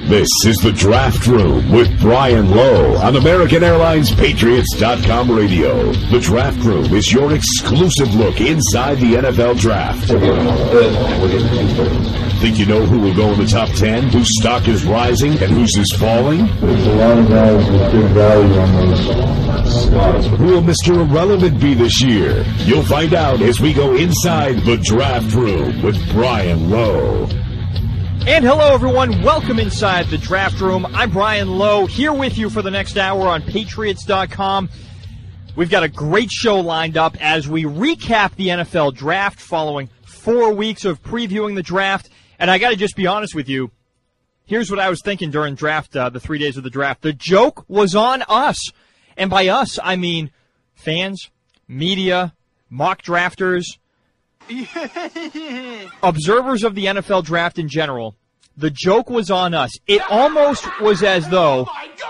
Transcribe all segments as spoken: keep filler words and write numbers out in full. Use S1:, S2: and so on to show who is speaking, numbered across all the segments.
S1: This is the Draft Room with Brian Lowe on American Airlines Patriots dot com radio. The Draft Room is your exclusive look inside the N F L Draft. Think you know who will go in the top ten, whose stock is rising, and whose is falling?
S2: There's a lot of guys with good value on those spots.
S1: Who will Mister Irrelevant be this year? You'll find out as we go inside the Draft Room with Brian Lowe.
S3: And hello, everyone. Welcome inside the Draft Room. I'm Brian Lowe, here with you for the next hour on Patriots dot com. We've got a great show lined up as we recap the N F L Draft following four weeks of previewing the draft. And I got to just be honest with you. Here's what I was thinking during draft, uh, the three days of the draft. The joke was on us. And by us, I mean fans, media, mock drafters, observers of the N F L Draft in general. The joke was on us. It almost was as though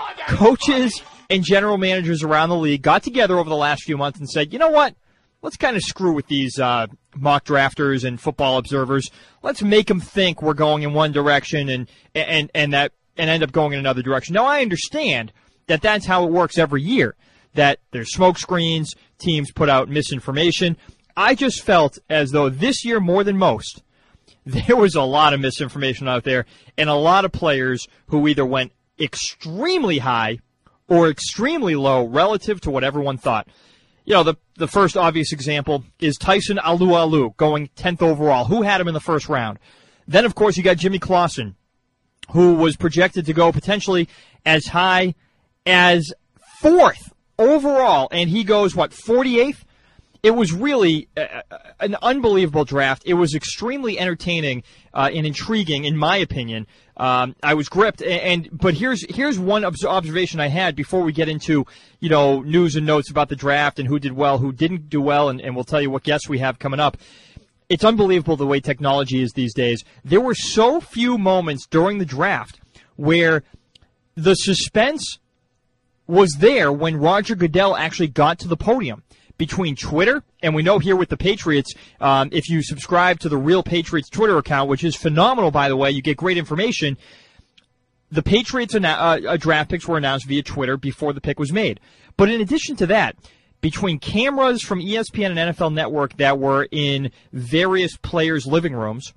S3: coaches and general managers around the league got together over the last few months and said, you know what? Let's kind of screw with these uh, mock drafters and football observers. Let's make them think we're going in one direction and and and that and end up going in another direction. Now, I understand that that's how it works every year, that there's smoke screens, teams put out misinformation. I just felt as though this year, more than most, there was a lot of misinformation out there and a lot of players who either went extremely high or extremely low relative to what everyone thought. You know, the the first obvious example is Tyson Alualu going tenth overall. Who had him in the first round? Then, of course, you got Jimmy Clausen, who was projected to go potentially as high as fourth overall, and he goes, what, forty-eighth? It was really uh, an unbelievable draft. It was extremely entertaining uh, and intriguing, in my opinion. Um, I was gripped, and, and but here's here's one observation I had before we get into you know news and notes about the draft and who did well, who didn't do well, and, and we'll tell you what guests we have coming up. It's unbelievable the way technology is these days. There were so few moments during the draft where the suspense was there when Roger Goodell actually got to the podium. Between Twitter, and we know here with the Patriots, um, if you subscribe to the Real Patriots Twitter account, which is phenomenal, by the way, you get great information. The Patriots uh, draft picks were announced via Twitter before the pick was made. But in addition to that, between cameras from E S P N and N F L Network that were in various players' living rooms,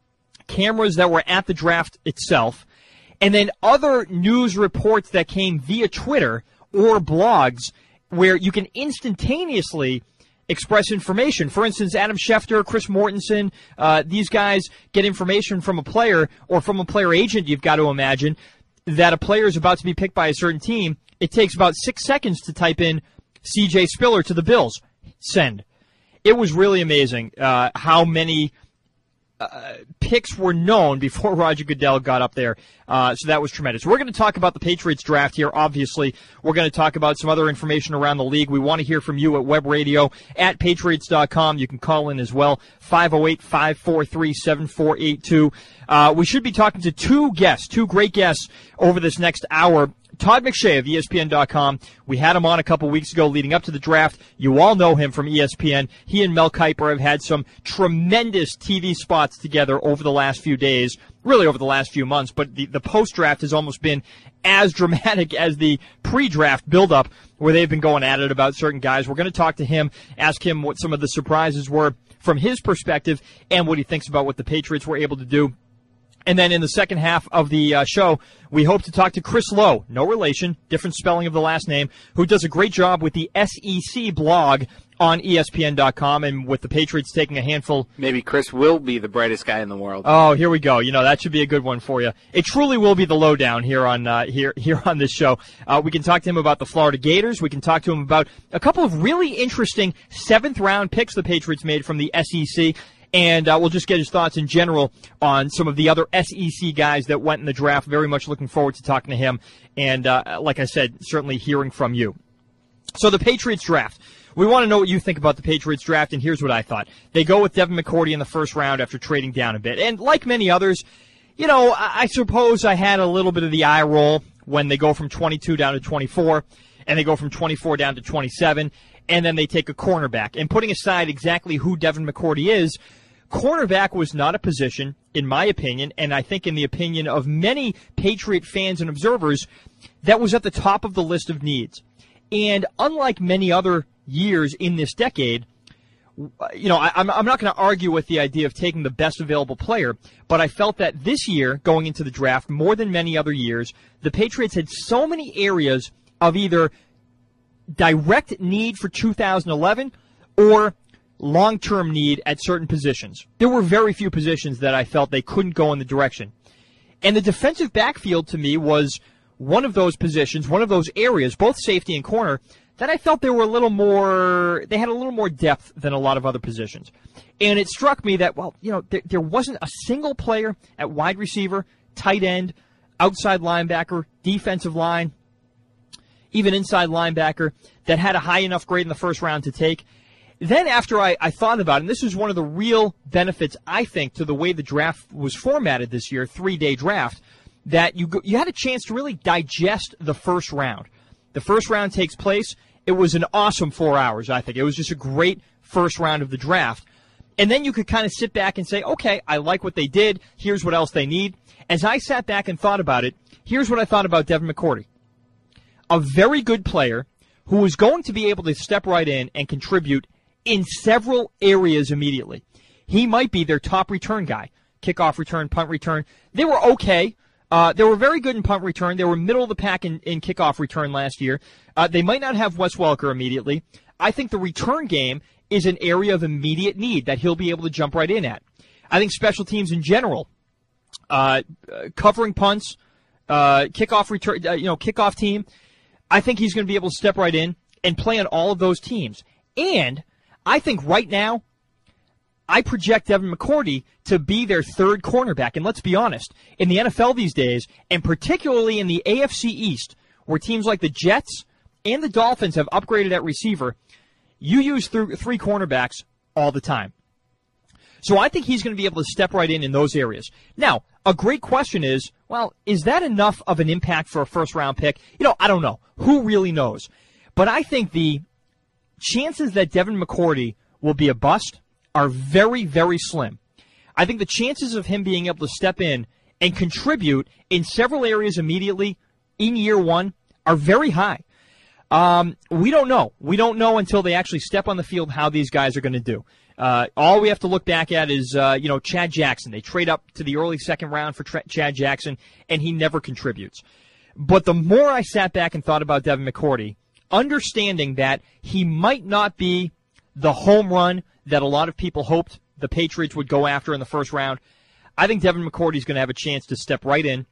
S3: cameras that were at the draft itself, and then other news reports that came via Twitter or blogs, where you can instantaneously express information. For instance, Adam Schefter, Chris Mortensen, uh, these guys get information from a player or from a player agent, you've got to imagine, that a player is about to be picked by a certain team. It takes about six seconds to type in C J Spiller to the Bills. Send. It was really amazing uh, how many Uh, picks were known before Roger Goodell got up there, uh, so that was tremendous. We're going to talk about the Patriots draft here, obviously. We're going to talk about some other information around the league. We want to hear from you at web radio at patriots dot com. You can call in as well, five oh eight, five four three, seven four eight two. Uh, we should be talking to two guests, two great guests over this next hour. Todd McShay of E S P N dot com. We had him on a couple weeks ago leading up to the draft. You all know him from E S P N. He and Mel Kiper have had some tremendous T V spots together over the last few days, really over the last few months, but the, the post-draft has almost been as dramatic as the pre-draft build-up where they've been going at it about certain guys. We're going to talk to him, ask him what some of the surprises were from his perspective and what he thinks about what the Patriots were able to do. And then in the second half of the uh, show, we hope to talk to Chris Lowe, no relation, different spelling of the last name, who does a great job with the S E C blog on E S P N dot com, and with the Patriots taking a handful.
S4: Maybe Chris will be the brightest guy in the world.
S3: Oh, here we go. You know, that should be a good one for you. It truly will be the lowdown here on uh, here here on this show. Uh, we can talk to him about the Florida Gators. We can talk to him about a couple of really interesting seventh-round picks the Patriots made from the S E C. And uh, we'll just get his thoughts in general on some of the other S E C guys that went in the draft. Very much looking forward to talking to him. And uh, like I said, certainly hearing from you. So the Patriots draft. We want to know what you think about the Patriots draft, and here's what I thought. They go with Devin McCourty in the first round after trading down a bit. And like many others, you know, I, I suppose I had a little bit of the eye roll when they go from twenty-two down to twenty-four, and they go from twenty-four down to twenty-seven, and then they take a cornerback. And putting aside exactly who Devin McCourty is, cornerback was not a position, in my opinion, and I think in the opinion of many Patriot fans and observers, that was at the top of the list of needs. And unlike many other years in this decade, you know, I, I'm, I'm not going to argue with the idea of taking the best available player, but I felt that this year, going into the draft, more than many other years, the Patriots had so many areas of either direct need for two thousand eleven or long-term need at certain positions. There were very few positions that I felt they couldn't go in the direction. And the defensive backfield, to me, was one of those positions, one of those areas, both safety and corner, that I felt they were a little more, they had a little more depth than a lot of other positions. And it struck me that, well, you know, there, there wasn't a single player at wide receiver, tight end, outside linebacker, defensive line, even inside linebacker, that had a high enough grade in the first round to take. Then after I, I thought about it, and this is one of the real benefits, I think, to the way the draft was formatted this year, three-day draft, that you go, you had a chance to really digest the first round. The first round takes place. It was an awesome four hours, I think. It was just a great first round of the draft. And then you could kind of sit back and say, okay, I like what they did. Here's what else they need. As I sat back and thought about it, here's what I thought about Devin McCourty. A very good player who was going to be able to step right in and contribute in several areas immediately. He might be their top return guy. Kickoff return, punt return. They were okay. Uh, they were very good in punt return. They were middle of the pack in, in kickoff return last year. Uh, they might not have Wes Welker immediately. I think the return game is an area of immediate need that he'll be able to jump right in at. I think special teams in general, uh, uh, covering punts, uh, kickoff return, uh, you know, kickoff team, I think he's going to be able to step right in and play on all of those teams. And I think right now, I project Devin McCourty to be their third cornerback. And let's be honest, in the N F L these days, and particularly in the A F C East, where teams like the Jets and the Dolphins have upgraded at receiver, you use th- three cornerbacks all the time. So I think he's going to be able to step right in in those areas. Now, a great question is, well, is that enough of an impact for a first-round pick? You know, I don't know. Who really knows? But I think the chances that Devin McCourty will be a bust are very, very slim. I think the chances of him being able to step in and contribute in several areas immediately in year one are very high. Um, we don't know. We don't know until they actually step on the field how these guys are going to do. Uh, all we have to look back at is, uh, you know, Chad Jackson. They trade up to the early second round for Tra- Chad Jackson, and he never contributes. But the more I sat back and thought about Devin McCourty, understanding that he might not be the home run that a lot of people hoped the Patriots would go after in the first round, I think Devin McCourty is going to have a chance to step right in,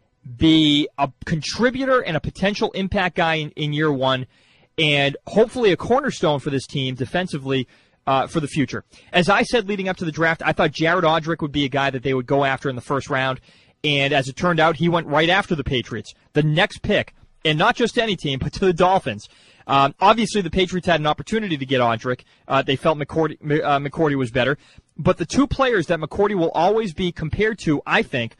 S3: be a contributor and a potential impact guy in, in year one, and hopefully a cornerstone for this team defensively uh, for the future. As I said leading up to the draft, I thought Jared Odrick would be a guy that they would go after in the first round, and as it turned out, he went right after the Patriots. The next pick, and not just any team, but to the Dolphins. Um, obviously, the Patriots had an opportunity to get Odrick. Uh, they felt McCourty, uh, McCourty was better. But the two players that McCourty will always be compared to, I think,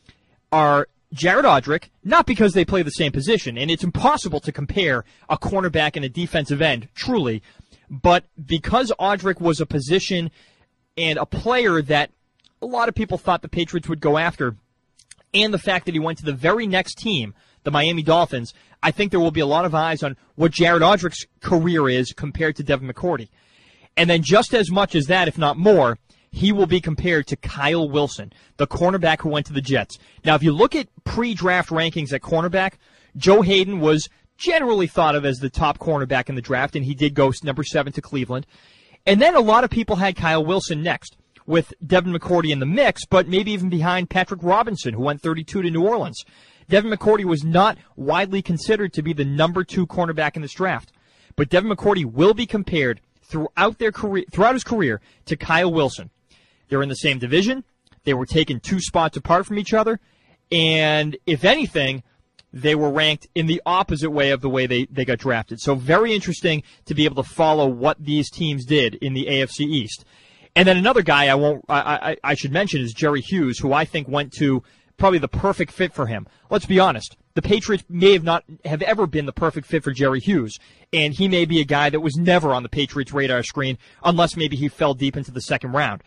S3: are Jared Odrick, not because they play the same position, and it's impossible to compare a cornerback and a defensive end, truly, but because Odrick was a position and a player that a lot of people thought the Patriots would go after, and the fact that he went to the very next team, the Miami Dolphins, I think there will be a lot of eyes on what Jared Odrick's career is compared to Devin McCourty. And then just as much as that, if not more, he will be compared to Kyle Wilson, the cornerback who went to the Jets. Now, if you look at pre-draft rankings at cornerback, Joe Hayden was generally thought of as the top cornerback in the draft, and he did go number seven to Cleveland. And then a lot of people had Kyle Wilson next, with Devin McCourty in the mix, but maybe even behind Patrick Robinson, who went thirty-two to New Orleans. Devin McCourty was not widely considered to be the number two cornerback in this draft. But Devin McCourty will be compared throughout their career, throughout his career to Kyle Wilson. They're in the same division. They were taken two spots apart from each other. And if anything, they were ranked in the opposite way of the way they, they got drafted. So very interesting to be able to follow what these teams did in the A F C East. And then another guy I won't I, I, I should mention is Jerry Hughes, who I think went to probably the perfect fit for him. Let's be honest. The Patriots may have not have ever been the perfect fit for Jerry Hughes, and he may be a guy that was never on the Patriots' radar screen unless maybe he fell deep into the second round.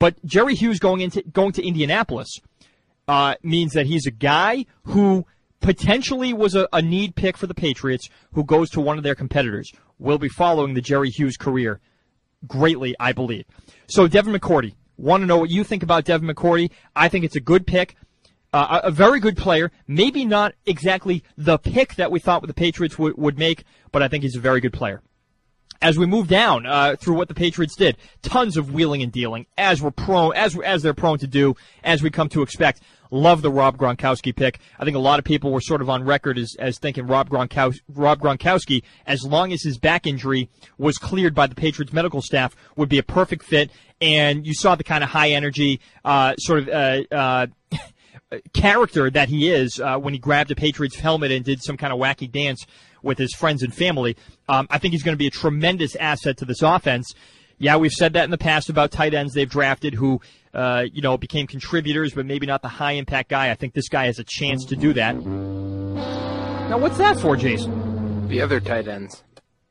S3: But Jerry Hughes going into going to Indianapolis uh, means that he's a guy who potentially was a, a need pick for the Patriots who goes to one of their competitors. We'll be following the Jerry Hughes career greatly, I believe. So Devin McCourty, want to know what you think about Devin McCourty. I think it's a good pick. Uh, a, a very good player, maybe not exactly the pick that we thought the Patriots would, would make, but I think he's a very good player. As we move down uh, through what the Patriots did, tons of wheeling and dealing, as we're prone, as as they're prone to do, as we come to expect. Love the Rob Gronkowski pick. I think a lot of people were sort of on record as, as thinking Rob Gronkowski, Rob Gronkowski, as long as his back injury was cleared by the Patriots medical staff, would be a perfect fit. And you saw the kind of high energy, uh, sort of. Uh, uh, character that he is uh, when he grabbed a Patriots helmet and did some kind of wacky dance with his friends and family. Um, I think he's going to be a tremendous asset to this offense. Yeah, we've said that in the past about tight ends they've drafted who, uh, you know, became contributors, but maybe not the high-impact guy. I think this guy has a chance to do that. Now, what's that for, Jason?
S4: The other tight ends.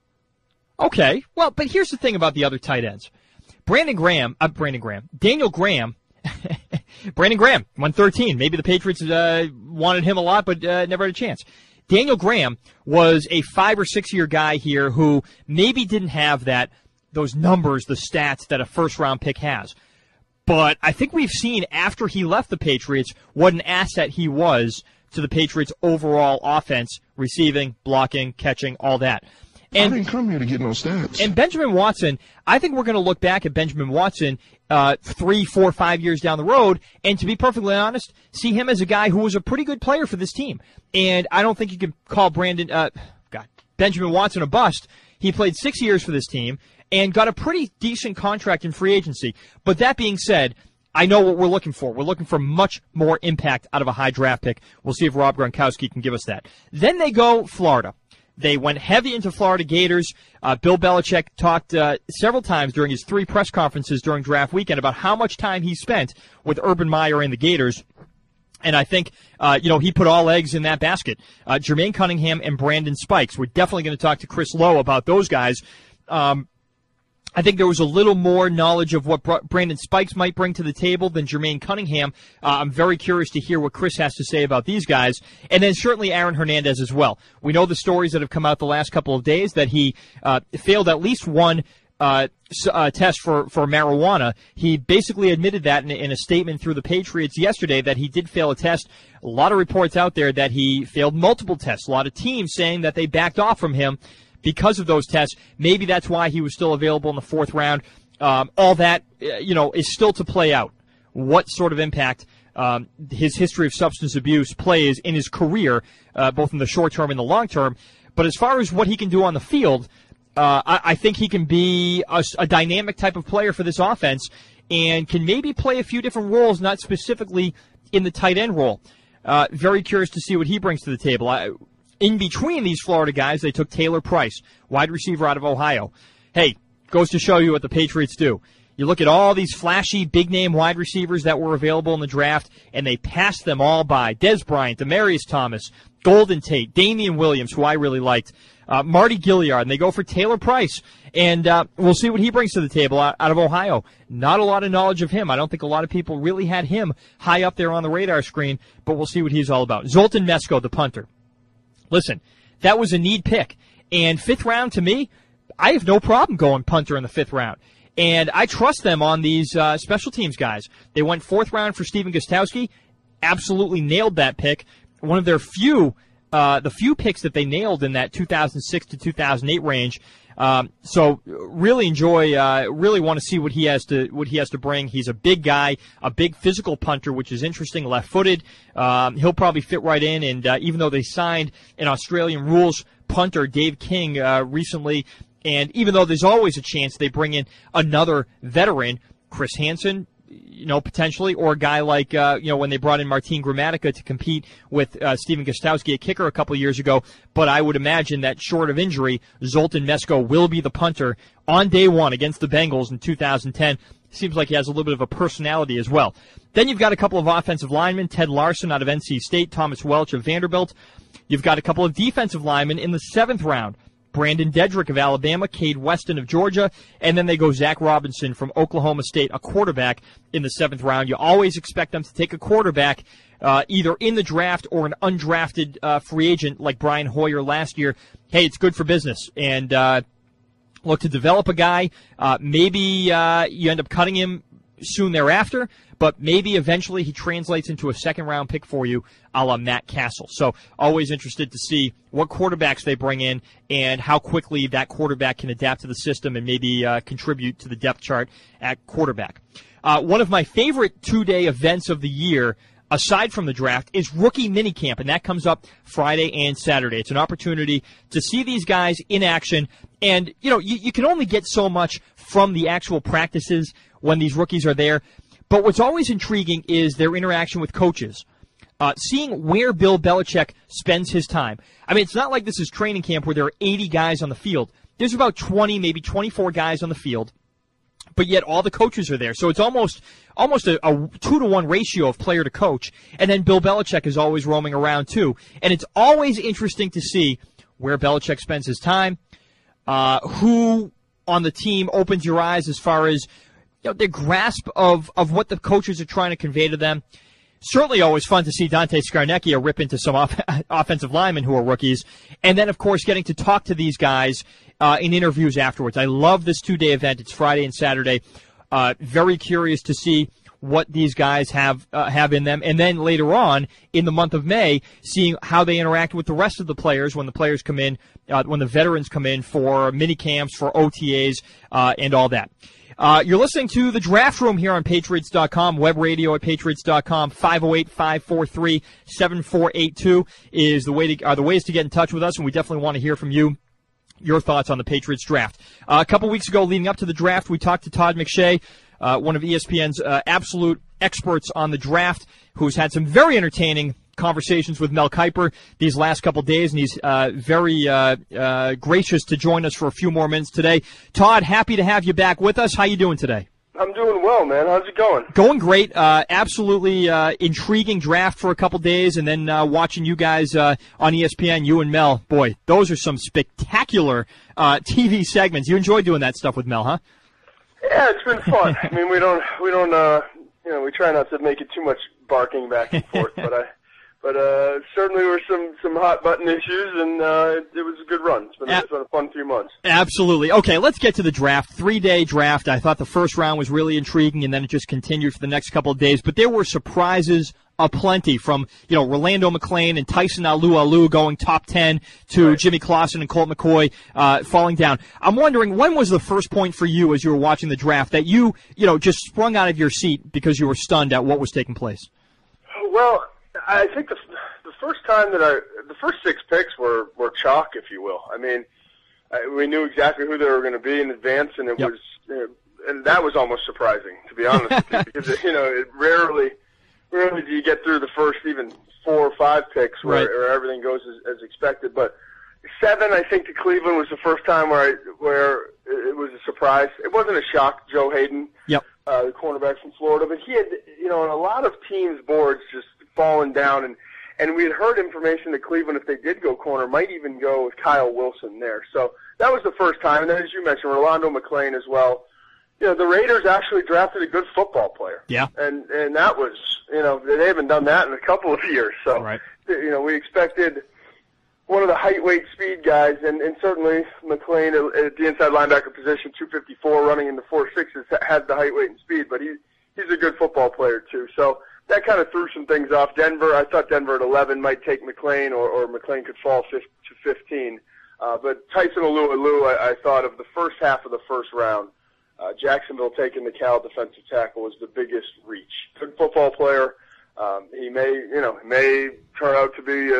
S3: Okay, well, but here's the thing about the other tight ends. Brandon Graham, uh, Brandon Graham, Daniel Graham, Brandon Graham, one thirteen. Maybe the Patriots uh, wanted him a lot, but uh, never had a chance. Daniel Graham was a five or six year guy here who maybe didn't have that those numbers, the stats that a first round pick has. But I think we've seen after he left the Patriots what an asset he was to the Patriots' overall offense, receiving, blocking, catching, all that. And,
S5: I didn't come here to get no stats.
S3: And Benjamin Watson, I think we're going to look back at Benjamin Watson uh, three, four, five years down the road, and to be perfectly honest, see him as a guy who was a pretty good player for this team. And I don't think you can call Brandon, uh, God, Benjamin Watson a bust. He played six years for this team and got a pretty decent contract in free agency. But that being said, I know what we're looking for. We're looking for much more impact out of a high draft pick. We'll see if Rob Gronkowski can give us that. Then they go Florida. They went heavy into Florida Gators. Uh, Bill Belichick talked uh, several times during his three press conferences during draft weekend about how much time he spent with Urban Meyer and the Gators. And I think, uh, you know, he put all eggs in that basket. Uh, Jermaine Cunningham and Brandon Spikes. We're definitely going to talk to Chris Lowe about those guys. Um, I think there was a little more knowledge of what Brandon Spikes might bring to the table than Jermaine Cunningham. Uh, I'm very curious to hear what Chris has to say about these guys. And then certainly Aaron Hernandez as well. We know the stories that have come out the last couple of days that he uh, failed at least one uh, uh, test for, for marijuana. He basically admitted that in, in a statement through the Patriots yesterday that he did fail a test. A lot of reports out there that he failed multiple tests. A lot of teams saying that they backed off from him because of those tests. Maybe that's why he was still available in the fourth round. Um, all that, you know, is still to play out. What sort of impact um, his history of substance abuse plays in his career, uh, both in the short term and the long term. But as far as what he can do on the field, uh, I, I think he can be a, a dynamic type of player for this offense and can maybe play a few different roles, not specifically in the tight end role. Uh, very curious to see what he brings to the table. I, In between these Florida guys, they took Taylor Price, wide receiver out of Ohio. Hey, goes to show you what the Patriots do. You look at all these flashy, big-name wide receivers that were available in the draft, and they passed them all by. Dez Bryant, Demaryius Thomas, Golden Tate, Damian Williams, who I really liked, uh, Marty Gilliard, and they go for Taylor Price. And uh, we'll see what he brings to the table out, out of Ohio. Not a lot of knowledge of him. I don't think a lot of people really had him high up there on the radar screen, but we'll see what he's all about. Zoltan Mesko, the punter. Listen, that was a need pick. And fifth round, to me, I have no problem going punter in the fifth round. And I trust them on these uh, special teams guys. They went fourth round for Stephen Gostkowski. Absolutely nailed that pick. One of their few, uh, the few picks that they nailed in that two thousand six to two thousand eight range. Um, so really enjoy, uh, really want to see what he has to, what he has to bring. He's a big guy, a big physical punter, which is interesting, left-footed. Um, he'll probably fit right in. And, uh, even though they signed an Australian rules punter, Dave King, uh, recently, and even though there's always a chance they bring in another veteran, Chris Hansen, you know, potentially, or a guy like, uh, you know, when they brought in Martin Gramatica to compete with uh, Stephen Gostkowski, a kicker, a couple of years ago. But I would imagine that short of injury, Zoltan Mesko will be the punter on day one against the Bengals in two thousand ten. Seems like he has a little bit of a personality as well. Then you've got a couple of offensive linemen, Ted Larson out of N C State, Thomas Welch of Vanderbilt. You've got a couple of defensive linemen in the seventh round. Brandon Dedrick of Alabama, Cade Weston of Georgia, and then they go Zach Robinson from Oklahoma State, a quarterback in the seventh round. You always expect them to take a quarterback uh, either in the draft or an undrafted uh, free agent like Brian Hoyer last year. Hey, it's good for business. And uh, look to develop a guy. Uh, maybe uh, you end up cutting him soon thereafter, but maybe eventually he translates into a second-round pick for you, a la Matt Castle. So always interested to see what quarterbacks they bring in and how quickly that quarterback can adapt to the system and maybe uh, contribute to the depth chart at quarterback. Uh, one of my favorite two-day events of the year, aside from the draft, is rookie minicamp, and that comes up Friday and Saturday. It's an opportunity to see these guys in action, and you know you, you can only get so much from the actual practices when these rookies are there. But what's always intriguing is their interaction with coaches, uh, seeing where Bill Belichick spends his time. I mean, it's not like this is training camp where there are eighty guys on the field. There's about twenty, maybe twenty-four guys on the field, but yet all the coaches are there. So it's almost almost a, a two-to-one ratio of player to coach, and then Bill Belichick is always roaming around too. And it's always interesting to see where Belichick spends his time, uh, who on the team opens your eyes as far as you know, their grasp of, of what the coaches are trying to convey to them. Certainly always fun to see Dante Scarnecchia rip into some off- offensive linemen who are rookies. And then, of course, getting to talk to these guys uh, in interviews afterwards. I love this two-day event. It's Friday and Saturday. Uh, very curious to see what these guys have uh, have in them. And then later on, in the month of May, seeing how they interact with the rest of the players when the players come in, uh, when the veterans come in for mini camps, for O T As, uh, and all that. Uh, you're listening to The Draft Room here on Patriots dot com, web radio at Patriots dot com. five oh eight, five four three, seven four eight two is the way to, are the ways to get in touch with us, and we definitely want to hear from you, your thoughts on the Patriots draft. Uh, a couple weeks ago, leading up to the draft, we talked to Todd McShay, uh, one of E S P N's uh, absolute experts on the draft, who's had some very entertaining conversations with Mel Kiper these last couple days, and he's uh, very uh, uh, gracious to join us for a few more minutes today. Todd, happy to have you back with us. How you doing today?
S6: I'm doing well, man. How's it going?
S3: Going great. Uh, absolutely uh, intriguing draft for a couple days, and then uh, watching you guys uh, on E S P N, you and Mel. Boy, those are some spectacular uh, T V segments. You enjoy doing that stuff with Mel, huh?
S6: Yeah, it's been fun. I mean, we don't, we don't, uh, you know, we try not to make it too much barking back and forth, but I. But uh, certainly there were some, some hot button issues, and uh, it, it was a good run. It's been, it's been a fun few months.
S3: Absolutely. Okay, let's get to the draft. Three-day draft. I thought the first round was really intriguing, and then it just continued for the next couple of days. But there were surprises aplenty, from you know Rolando McClain and Tyson Alualu going top ten to
S6: right.
S3: Jimmy Clausen and Colt McCoy uh, falling down. I'm wondering, when was the first point for you as you were watching the draft that you you know just sprung out of your seat because you were stunned at what was taking place?
S6: Well, I think the the first time that I the first six picks were, were chalk, if you will. I mean, I, we knew exactly who they were going to be in advance, and it
S3: yep.
S6: was uh, and that was almost surprising, to be honest with you, because it, you know it rarely rarely do you get through the first even four or five picks where,
S3: right.
S6: where everything goes as, as expected. But seven, I think, to Cleveland was the first time where I, where it was a surprise. It wasn't a shock. Joe Hayden,
S3: yep,
S6: uh, the cornerback from Florida, but he had you know on a lot of teams' boards just fallen down, and, and we had heard information that Cleveland, if they did go corner, might even go with Kyle Wilson there. So that was the first time. And then, as you mentioned, Rolando McClain as well. You know, the Raiders actually drafted a good football player.
S3: Yeah.
S6: And and that was, you know, they haven't done that in a couple of years. So,
S3: right.
S6: you know, we expected one of the height, weight, speed guys, and, and certainly McClain at the inside linebacker position, two fifty-four, running in the four sixes, has the height, weight, and speed, but he, he's a good football player too. So, that kind of threw some things off. Denver, I thought Denver at eleven might take McClain, or, or McClain could fall to fifteen. Uh, but Tyson Alualu, I, I thought of the first half of the first round. Uh, Jacksonville taking the Cal defensive tackle was the biggest reach. Good football player. Um, he may, you know, may turn out to be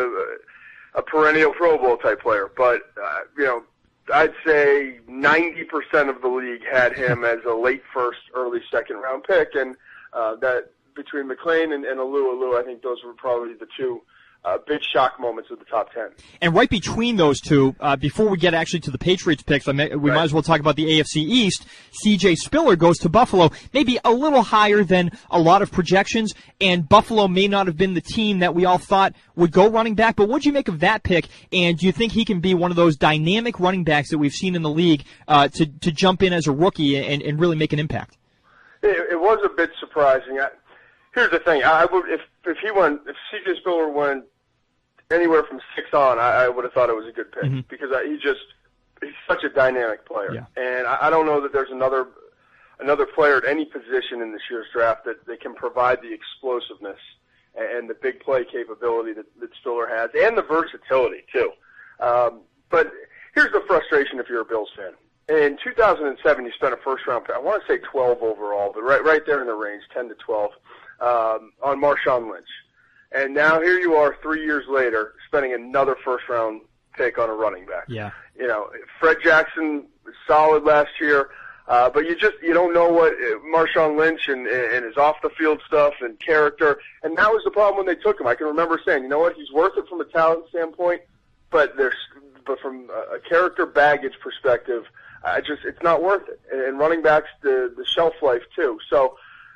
S6: a, a perennial Pro Bowl type player. But, uh, you know, I'd say ninety percent of the league had him as a late first, early second round pick. And uh, that between McClain and, and Alualu, I think those were probably the two uh, big shock moments of the top ten.
S3: And right between those two, uh, before we get actually to the Patriots picks, I may, we
S6: right.
S3: might as well talk about the A F C East. C J Spiller goes to Buffalo, maybe a little higher than a lot of projections, and Buffalo may not have been the team that we all thought would go running back, but what do you make of that pick, and do you think he can be one of those dynamic running backs that we've seen in the league uh, to, to jump in as a rookie and, and really make an impact?
S6: It, it was a bit surprising. I, here's the thing. I would if if he went if C J Spiller went anywhere from six on, I, I would have thought it was a good pick mm-hmm. because I, he just he's such a dynamic player,
S3: yeah.
S6: and I, I don't know that there's another another player at any position in this year's draft that, that can provide the explosiveness and the big play capability that, that Spiller has, and the versatility too. Um, but here's the frustration if you're a Bills fan. In two thousand seven, you spent a first-round pick. I want to say twelve overall, but right, right there in the range, ten to twelve, um, on Marshawn Lynch. And now here you are, three years later, spending another first-round pick on a running back.
S3: Yeah.
S6: You know, Fred Jackson was solid last year, uh, but you just you don't know what uh, Marshawn Lynch and, and his off-the-field stuff and character. And that was the problem when they took him. I can remember saying, you know what, he's worth it from a talent standpoint, but there's but from a character baggage perspective. I just, it's not worth it. And running backs, the, the shelf life too. So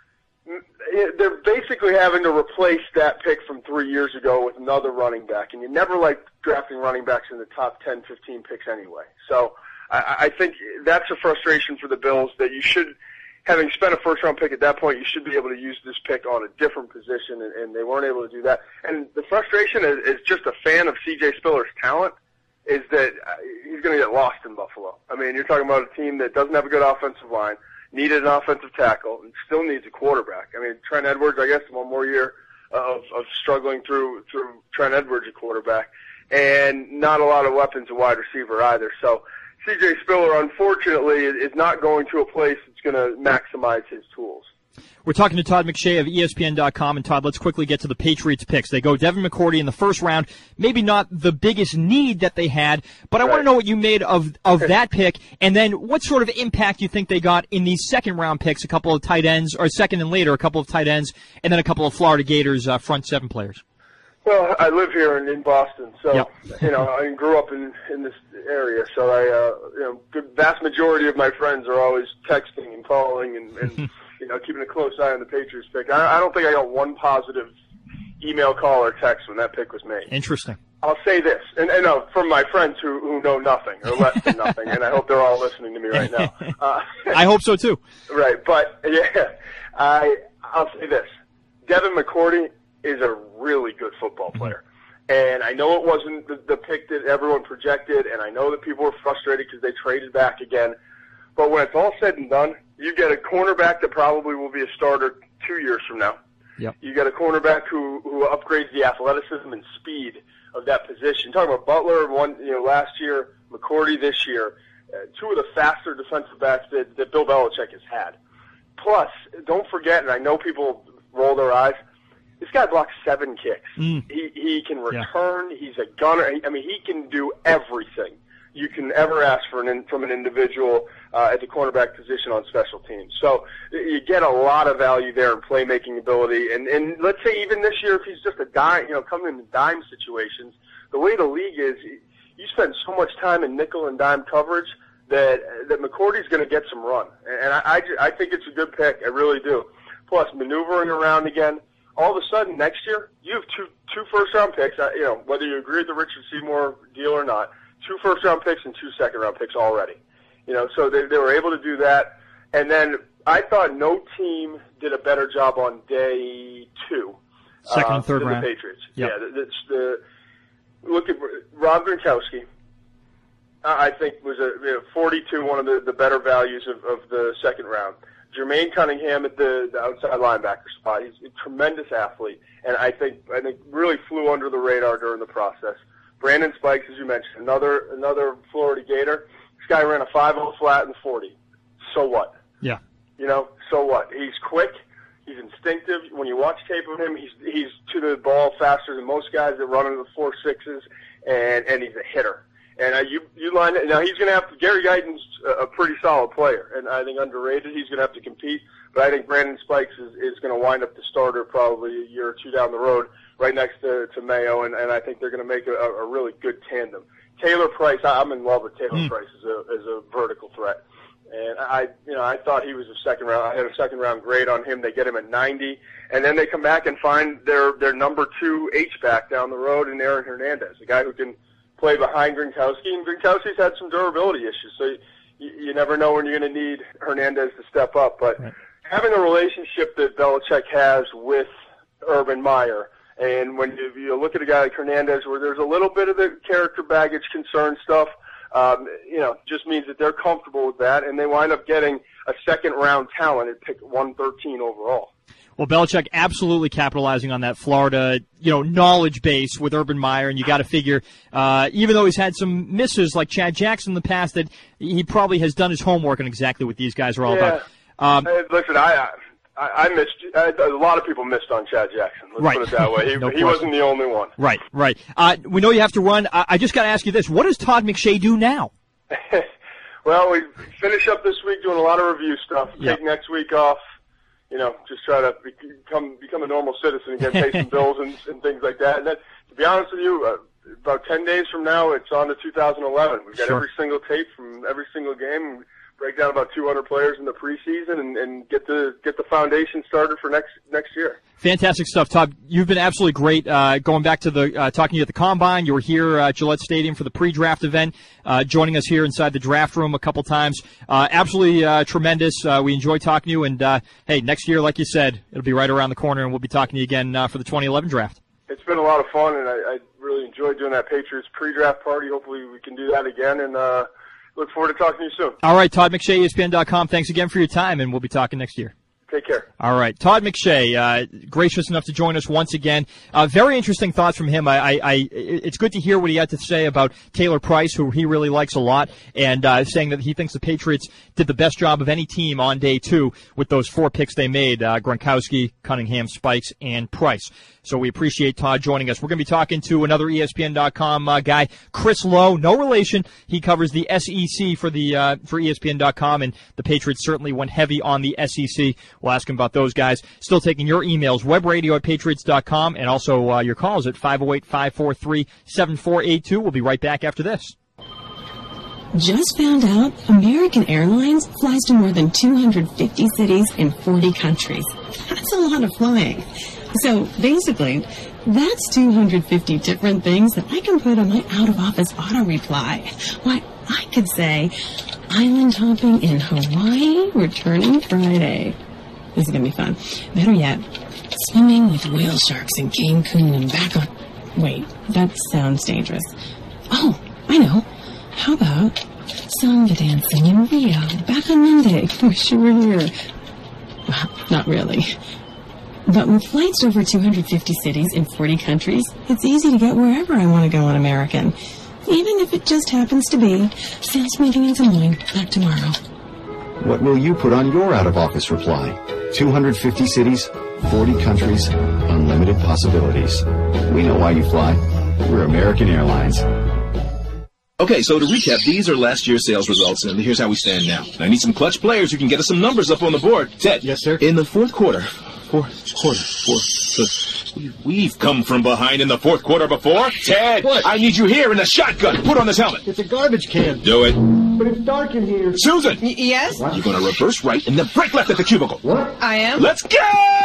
S6: they're basically having to replace that pick from three years ago with another running back. And you never like drafting running backs in the top ten, fifteen picks anyway. So I, I think that's a frustration for the Bills that you should, having spent a first round pick at that point, you should be able to use this pick on a different position. And, and they weren't able to do that. And the frustration is, is just a fan of C J Spiller's talent. Is that he's going to get lost in Buffalo. I mean, you're talking about a team that doesn't have a good offensive line, needed an offensive tackle, and still needs a quarterback. I mean, Trent Edwards, I guess, one more year of, of struggling through through Trent Edwards, a quarterback, and not a lot of weapons at wide receiver either. So C J Spiller, unfortunately, is not going to a place that's going to maximize his tools.
S3: We're talking to Todd McShay of E S P N dot com, and Todd, let's quickly get to the Patriots picks. They go Devin McCourty in the first round, maybe not the biggest need that they had, but I right. want to know what you made of, of that pick, and then what sort of impact you think they got in these second round picks, a couple of tight ends, or second and later, a couple of tight ends, and then a couple of Florida Gators uh, front seven players.
S6: Well, I live here in, in Boston, so,
S3: yep.
S6: you know, I grew up in, in this area, so I, uh, you know, the vast majority of my friends are always texting and calling and, and you know, keeping a close eye on the Patriots pick. I, I don't think I got one positive email, call, or text when that pick was made.
S3: Interesting.
S6: I'll say this, and, and uh, from my friends who, who know nothing, or less than nothing, and I hope they're all listening to me right now. Uh,
S3: I hope so, too.
S6: Right, but, yeah, I, I'll say this. Devin McCourty is a really good football player. And I know it wasn't the, the pick that everyone projected, and I know that people were frustrated because they traded back again. But when it's all said and done, you get a cornerback that probably will be a starter two years from now.
S3: Yep.
S6: You get a cornerback who, who upgrades the athleticism and speed of that position. Talking about Butler one, you know, last year, McCourty this year, uh, two of the faster defensive backs that, that Bill Belichick has had. Plus, don't forget, and I know people roll their eyes, this guy blocks seven kicks.
S3: Mm.
S6: He he can return. Yeah. He's a gunner. I mean, he can do everything you can ever ask for an, from an individual uh, at the cornerback position on special teams. So you get a lot of value there in playmaking ability. And, and let's say even this year, if he's just a dime, you know, coming in dime situations, the way the league is, you spend so much time in nickel and dime coverage that that McCourty's going to get some run. And I, I, I think it's a good pick. I really do. Plus, maneuvering around again. All of a sudden, next year, you have two two first-round picks. Uh, you know, whether you agree with the Richard Seymour deal or not, two first-round picks and two second-round picks already. You know, so they they were able to do that. And then I thought no team did a better job on day two.
S3: Second
S6: uh,
S3: and third
S6: than
S3: round.
S6: the Patriots.
S3: Yep.
S6: Yeah, it's the look at Rob Gronkowski. I think was a you know, forty-two, one of the, the better values of, of the second round. Jermaine Cunningham at the, the outside linebacker spot. He's a tremendous athlete, and I think I think really flew under the radar during the process. Brandon Spikes, as you mentioned, another another Florida Gator. This guy ran a five oh flat in the forty. So what?
S3: Yeah.
S6: You know, so what? He's quick. He's instinctive. When you watch tape of him, he's he's to the ball faster than most guys that run into the four sixes, and and he's a hitter. And uh, you you line it now. He's going to have to, Gary Guyton's a, a pretty solid player, and I think underrated. He's going to have to compete, but I think Brandon Spikes is, is going to wind up the starter probably a year or two down the road, right next to, to Mayo, and, and I think they're going to make a, a really good tandem. Taylor Price, I, I'm in love with Taylor mm. Price as a as a vertical threat, and I you know I thought he was a second round. I had a second round grade on him. They get him at ninety, and then they come back and find their their number two H back down the road in Aaron Hernandez, a guy who can play behind Gronkowski, and Gronkowski's had some durability issues, so you, you never know when you're going to need Hernandez to step up. But right. having a relationship that Belichick has with Urban Meyer, and when you, you look at a guy like Hernandez, where there's a little bit of the character baggage concern stuff, um, you know, just means that they're comfortable with that, and they wind up getting a second-round talent at pick one thirteen overall.
S3: Well, Belichick absolutely capitalizing on that Florida, you know, knowledge base with Urban Meyer, and you got to figure, uh, even though he's had some misses like Chad Jackson in the past, that he probably has done his homework on exactly what these guys are all
S6: yeah.
S3: about. Um,
S6: hey, listen, I, I I missed. I, a lot of people missed on Chad Jackson. Let's
S3: right.
S6: put it that way. He,
S3: no
S6: he wasn't the only one.
S3: Right, right. Uh, we know you have to run. I, I just got to ask you this: what does Todd McShay do now?
S6: Well, we finish up this week doing a lot of review stuff.
S3: Yep.
S6: Take next week off. You know, just try to become become a normal citizen again, pay some bills and, and things like that. And then, to be honest with you, uh, about ten days from now, it's on to two thousand eleven. We've got
S3: sure.
S6: every single tape from every single game. Break down about two hundred players in the preseason and, and get the get the foundation started for next next year.
S3: Fantastic stuff, Todd. You've been absolutely great. Uh, going back to the uh, talking to you at the Combine, you were here uh, at Gillette Stadium for the pre-draft event, uh, joining us here inside the draft room a couple times. Uh, absolutely uh, tremendous. Uh, we enjoy talking to you, and uh, hey, next year, like you said, it'll be right around the corner, and we'll be talking to you again uh, for the twenty eleven draft.
S6: It's been a lot of fun, and I, I really enjoyed doing that Patriots pre-draft party. Hopefully, we can do that again, and. Uh, Look forward to talking to you soon. All
S3: right, Todd McShay, E S P N dot com. Thanks again for your time, and we'll be talking next year.
S6: Take care.
S3: All right. Todd McShay, uh, gracious enough to join us once again. Uh, very interesting thoughts from him. I, I, I, it's good to hear what he had to say about Taylor Price, who he really likes a lot, and uh, saying that he thinks the Patriots did the best job of any team on day two with those four picks they made, uh, Gronkowski, Cunningham, Spikes, and Price. So we appreciate Todd joining us. We're going to be talking to another E S P N dot com uh, guy, Chris Lowe. No relation. He covers the S E C for the uh, for E S P N dot com, and the Patriots certainly went heavy on the S E C. We'll ask him about those guys. Still taking your emails, webradio at patriots dot com, and also uh, your calls at five oh eight, five four three, seven four eight two. We'll be right back after this.
S7: Just found out American Airlines flies to more than two hundred fifty cities in forty countries. That's a lot of flying. So basically, that's two hundred fifty different things that I can put on my out-of-office auto reply. Why, I could say, island hopping in Hawaii, returning Friday. This is going to be fun. Better yet, swimming with whale sharks in Cancun and back on... Wait, that sounds dangerous. Oh, I know. How about samba dancing in Rio, back on Monday? Wish you were here. Well, not really. But with flights over two hundred fifty cities in forty countries, it's easy to get wherever I want to go on American. Even if it just happens to be sales meeting in Des Moines back tomorrow.
S8: What will you put on your out-of-office reply? two hundred fifty cities, forty countries, unlimited possibilities. We know why you fly. We're American Airlines.
S9: Okay, so to recap, these are last year's sales results, and here's how we stand now. I need some clutch players who can get us some numbers up on the board. Ted.
S10: Yes, sir?
S9: In the fourth quarter... Fourth quarter. Fourth. We've come from behind in the fourth quarter before. Ted,
S10: what?
S9: I need you here in the shotgun. Put on this helmet.
S10: It's a garbage can.
S9: Do it.
S10: But it's dark in here.
S9: Susan.
S11: Y- yes?
S9: What? You're going to reverse right and then break left at the cubicle.
S10: What?
S11: I am.
S9: Let's go!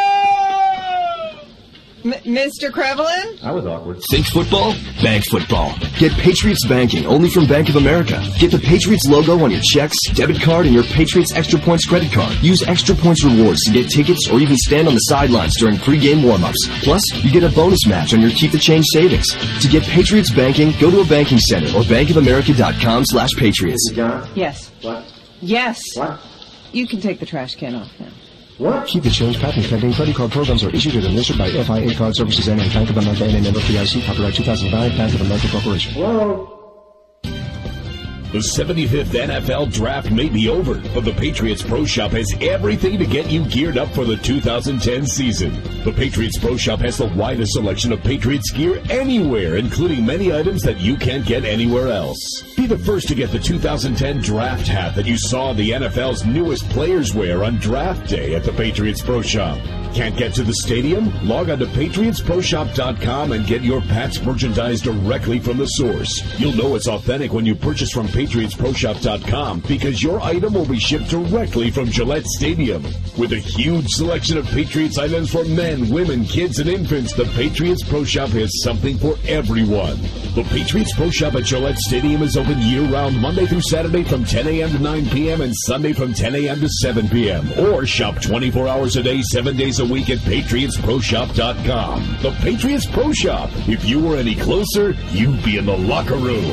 S11: M- Mister Krevlin?
S2: That was awkward.
S12: Think football? Bank football. Get Patriots banking only from Bank of America. Get the Patriots logo on your checks, debit card, and your Patriots Extra Points credit card. Use Extra Points rewards to get tickets or even stand on the sidelines during pregame warm-ups. Plus, you get a bonus match on your Keep the Change savings. To get Patriots banking, go to a banking center or bankofamerica.com slash Patriots.
S11: Yes.
S2: What?
S11: Yes.
S2: What?
S11: You can take the trash can off now.
S2: What?
S10: Keep the Change patent pending. Credit card programs are issued and administered by F I A Card Services Incorporated and Bank of America N A member F D I C. Copyright two thousand nine. Bank of America Corporation.
S2: Hello?
S1: The seventy-fifth N F L Draft may be over, but the Patriots Pro Shop has everything to get you geared up for the two thousand ten season. The Patriots Pro Shop has the widest selection of Patriots gear anywhere, including many items that you can't get anywhere else. Be the first to get the two thousand ten draft hat that you saw the N F L's newest players wear on draft day at the Patriots Pro Shop. Can't get to the stadium? Log on to Patriots Pro Shop dot com and get your Pats merchandise directly from the source. You'll know it's authentic when you purchase from Patriots Pro Shop dot com because your item will be shipped directly from Gillette Stadium. With a huge selection of Patriots items for men, women, kids, and infants, the Patriots Pro Shop has something for everyone. The Patriots Pro Shop at Gillette Stadium is open year-round Monday through Saturday from ten a.m. to nine p.m. and Sunday from ten a.m. to seven p.m. Or shop twenty-four hours a day, seven days a week at Patriots Pro Shop dot com. The Patriots Pro Shop. If you were any closer, you'd be in the locker room.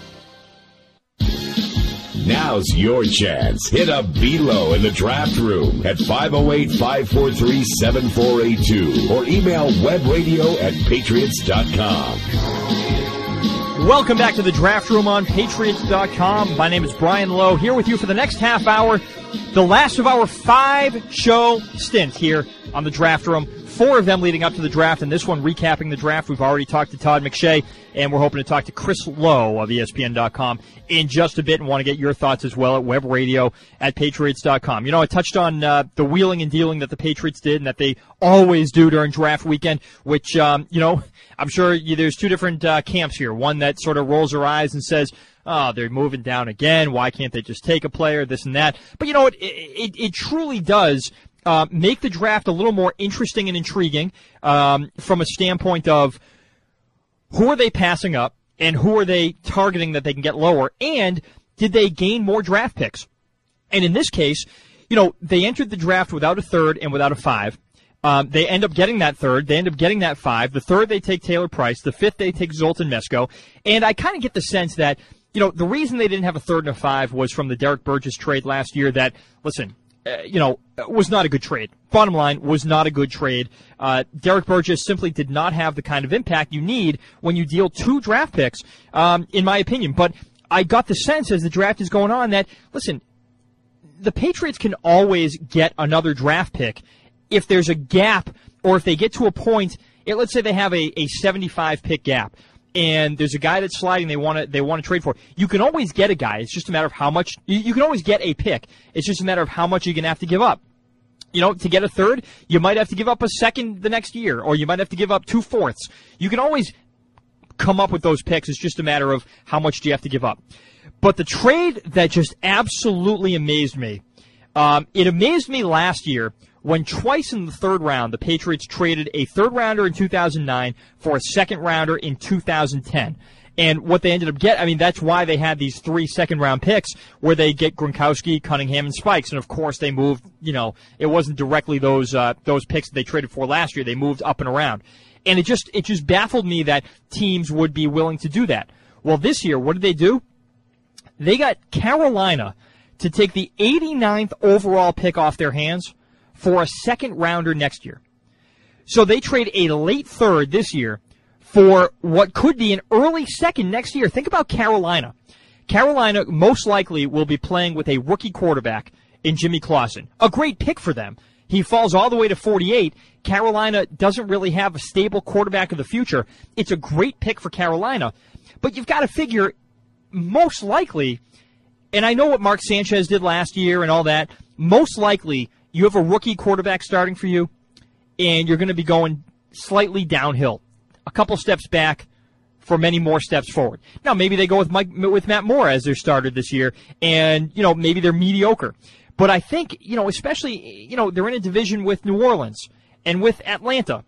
S1: Now's your chance. Hit a B-Low in the draft room at five oh eight, five four three, seven four eight two or email webradio at patriots dot com.
S3: Welcome back to the draft room on patriots dot com. My name is Brian Lowe, here with you for the next half hour, the last of our five-show stint here on the draft room. Four of them leading up to the draft, and this one recapping the draft. We've already talked to Todd McShay, and we're hoping to talk to Chris Lowe of E S P N dot com in just a bit, and want to get your thoughts as well at webradio at patriots dot com. You know, I touched on uh, the wheeling and dealing that the Patriots did and that they always do during draft weekend, which, um, you know, I'm sure you, there's two different uh, camps here. One that sort of rolls their eyes and says, oh, they're moving down again. Why can't they just take a player, this and that? But, you know, it, it, it truly does Uh, make the draft a little more interesting and intriguing um, from a standpoint of who are they passing up and who are they targeting that they can get lower, and did they gain more draft picks? And in this case, you know, they entered the draft without a third and without a five. Um, they end up getting that third. They end up getting that five. The third, they take Taylor Price. The fifth, they take Zoltan Mesko. And I kind of get the sense that, you know, the reason they didn't have a third and a five was from the Derek Burgess trade last year that, listen, Uh, you know, was not a good trade. Bottom line, was not a good trade. Uh, Derek Burgess simply did not have the kind of impact you need when you deal two draft picks, um, in my opinion. But I got the sense as the draft is going on that, listen, the Patriots can always get another draft pick if there's a gap or if they get to a point, let's say they have a, a seventy-five pick gap. And there's a guy that's sliding they want to they want to trade for. You can always get a guy. It's just a matter of how much. You, you can always get a pick. It's just a matter of how much you're going to have to give up. You know, to get a third, you might have to give up a second the next year, or you might have to give up two fourths. You can always come up with those picks. It's just a matter of how much do you have to give up. But the trade that just absolutely amazed me, um, it amazed me last year when twice in the third round, the Patriots traded a third rounder in two thousand nine for a second rounder in two thousand ten. And what they ended up getting, I mean, that's why they had these three second round picks where they get Gronkowski, Cunningham, and Spikes. And of course they moved, you know, it wasn't directly those, uh, those picks that they traded for last year. They moved up and around. And it just, it just baffled me that teams would be willing to do that. Well, this year, what did they do? They got Carolina to take the eighty-ninth overall pick off their hands for a second rounder next year. So they trade a late third this year for what could be an early second next year. Think about Carolina. Carolina most likely will be playing with a rookie quarterback in Jimmy Clausen. A great pick for them. He falls all the way to forty-eight. Carolina doesn't really have a stable quarterback of the future. It's a great pick for Carolina. But you've got to figure, most likely, and I know what Mark Sanchez did last year and all that, most likely you have a rookie quarterback starting for you, and you're going to be going slightly downhill, a couple steps back for many more steps forward. Now, maybe they go with Mike, with Matt Moore as their starter this year, and, you know, maybe they're mediocre. But I think, you know, especially, you know, they're in a division with New Orleans and with Atlanta.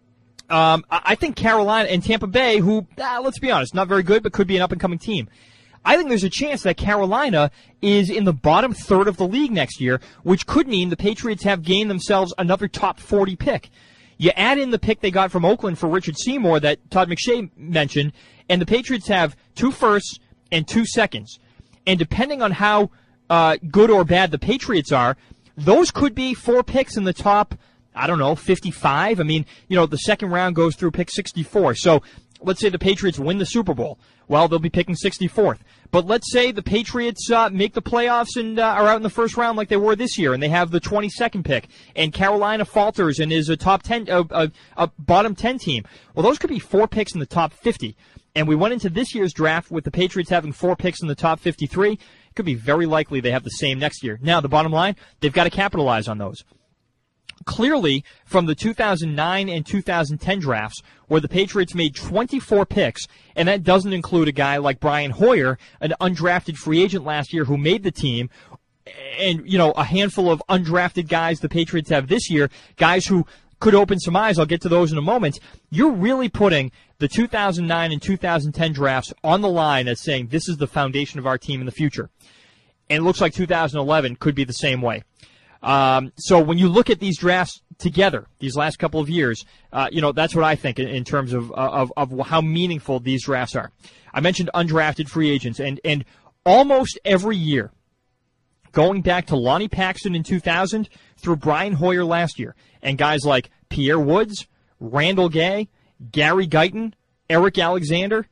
S3: Um, I think Carolina and Tampa Bay, who, ah, let's be honest, not very good, but could be an up-and-coming team. I think there's a chance that Carolina is in the bottom third of the league next year, which could mean the Patriots have gained themselves another top forty pick. You add in the pick they got from Oakland for Richard Seymour that Todd McShay mentioned, and the Patriots have two firsts and two seconds. And depending on how uh, good or bad the Patriots are, those could be four picks in the top, I don't know, fifty-five. I mean, you know, the second round goes through pick sixty-four. So let's say the Patriots win the Super Bowl. Well, they'll be picking sixty-fourth. But let's say the Patriots uh, make the playoffs and uh, are out in the first round like they were this year, and they have the twenty-second pick, and Carolina falters and is a top ten, uh, a, a bottom ten team. Well, those could be four picks in the top fifty. And we went into this year's draft with the Patriots having four picks in the top fifty-three. It could be very likely they have the same next year. Now, the bottom line, they've got to capitalize on those. Clearly, from the two thousand nine and two thousand ten drafts, where the Patriots made twenty-four picks, and that doesn't include a guy like Brian Hoyer, an undrafted free agent last year who made the team, and, you know, a handful of undrafted guys the Patriots have this year, guys who could open some eyes. I'll get to those in a moment. You're really putting the two thousand nine and two thousand ten drafts on the line as saying this is the foundation of our team in the future. And it looks like two thousand eleven could be the same way. Um, so when you look at these drafts together, these last couple of years, uh, you know, that's what I think in, in terms of, of, of how meaningful these drafts are. I mentioned undrafted free agents, and, and almost every year, going back to Lonnie Paxton in two thousand through Brian Hoyer last year, and guys like Pierre Woods, Randall Gay, Gary Guyton, Eric Alexander,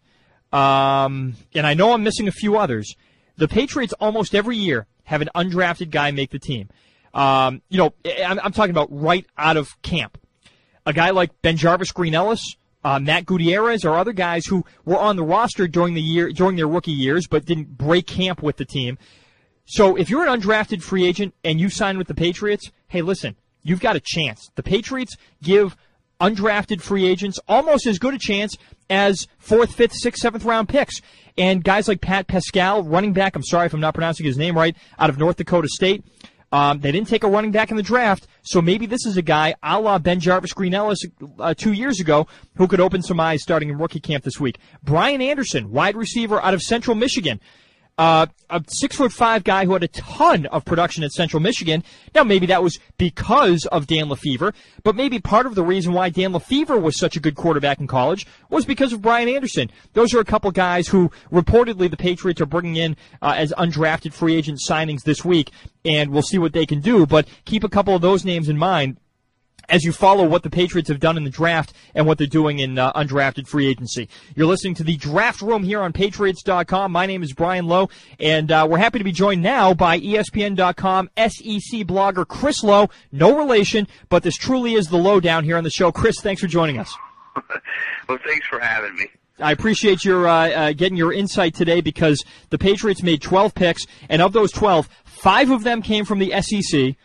S3: um, and I know I'm missing a few others, the Patriots almost every year have an undrafted guy make the team. Um, you know, I'm, I'm talking about right out of camp. A guy like BenJarvus Green-Ellis, uh, Matt Gutierrez, or other guys who were on the roster during the year during their rookie years but didn't break camp with the team. So if you're an undrafted free agent and you sign with the Patriots, hey, listen, you've got a chance. The Patriots give undrafted free agents almost as good a chance as fourth, fifth, sixth, seventh round picks. And guys like Pat Pascal, running back, I'm sorry if I'm not pronouncing his name right, out of North Dakota State, Um, they didn't take a running back in the draft, so maybe this is a guy a la BenJarvus Green-Ellis uh, two years ago who could open some eyes starting in rookie camp this week. Brian Anderson, wide receiver out of Central Michigan. Uh, a six-foot-five guy who had a ton of production at Central Michigan. Now, maybe that was because of Dan Lefevre, but maybe part of the reason why Dan Lefevre was such a good quarterback in college was because of Brian Anderson. Those are a couple guys who reportedly the Patriots are bringing in uh, as undrafted free agent signings this week, and we'll see what they can do, but keep a couple of those names in mind as you follow what the Patriots have done in the draft and what they're doing in uh, undrafted free agency. You're listening to the Draft Room here on Patriots dot com. My name is Brian Lowe, and uh, we're happy to be joined now by E S P N dot com S E C blogger Chris Lowe. No relation, but this truly is the lowdown here on the show. Chris, thanks for joining us.
S13: Well, thanks for having me.
S3: I appreciate your uh, uh, getting your insight today because the Patriots made twelve picks, and of those twelve, five of them came from the S E C.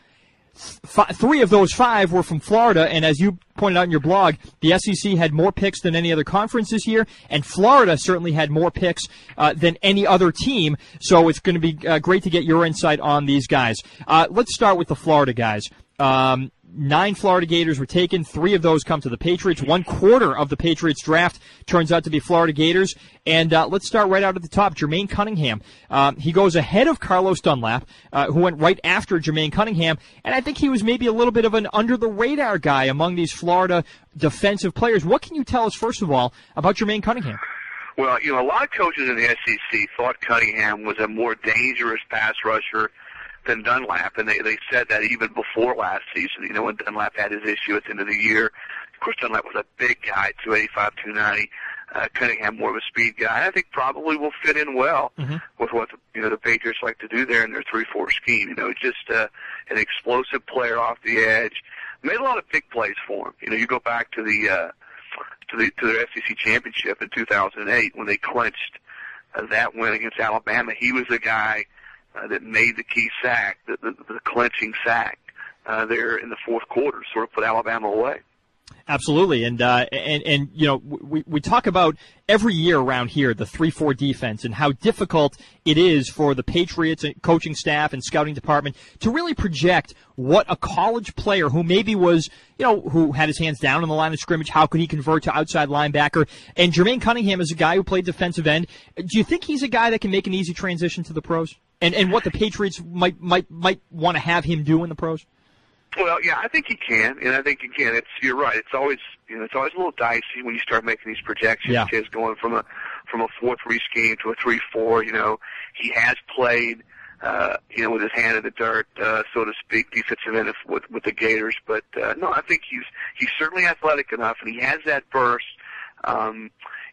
S3: F- three of those five were from Florida, and as you pointed out in your blog, the S E C had more picks than any other conference this year, and Florida certainly had more picks uh, than any other team, so it's going to be uh, great to get your insight on these guys. Uh, let's start with the Florida guys. Um, Nine Florida Gators were taken. Three of those come to the Patriots. One quarter of the Patriots draft turns out to be Florida Gators. And uh, let's start right out at the top. Jermaine Cunningham. Um, he goes ahead of Carlos Dunlap, uh, who went right after Jermaine Cunningham. And I think he was maybe a little bit of an under-the-radar guy among these Florida defensive players. What can you tell us, first of all, about Jermaine Cunningham?
S13: Well, you know, a lot of coaches in the S E C thought Cunningham was a more dangerous pass rusher than Dunlap, and they, they said that even before last season, you know, when Dunlap had his issue at the end of the year. Of course, Dunlap was a big guy, two eighty-five, two ninety. Uh, Cunningham more of a speed guy. I think probably will fit in well mm-hmm. with what the, you know, the Patriots like to do there in their three four scheme. You know, just uh, an explosive player off the edge. Made a lot of big plays for him. You know, you go back to the uh, to the to their S E C championship in two thousand eight when they clinched uh, that win against Alabama. He was the guy Uh, that made the key sack, the, the, the clinching sack uh, there in the fourth quarter, sort of put Alabama away.
S3: Absolutely, and uh, and and you know we we talk about every year around here the three four defense and how difficult it is for the Patriots and coaching staff and scouting department to really project what a college player who maybe was, you know, who had his hands down on the line of scrimmage, how could he convert to outside linebacker? And Jermaine Cunningham is a guy who played defensive end. Do you think he's a guy that can make an easy transition to the pros? And and what the Patriots might might might want to have him do in the pros?
S13: Well, yeah, I think he can, and I think he can. It's you're right. It's always you know it's always a little dicey when you start making these projections.
S3: Yeah.
S13: Kids going from a from a four three scheme to a three four. You know, he has played uh, you know with his hand in the dirt, uh, so to speak, defensive end with with the Gators. But uh, no, I think he's he's certainly athletic enough, and he has that burst. Um,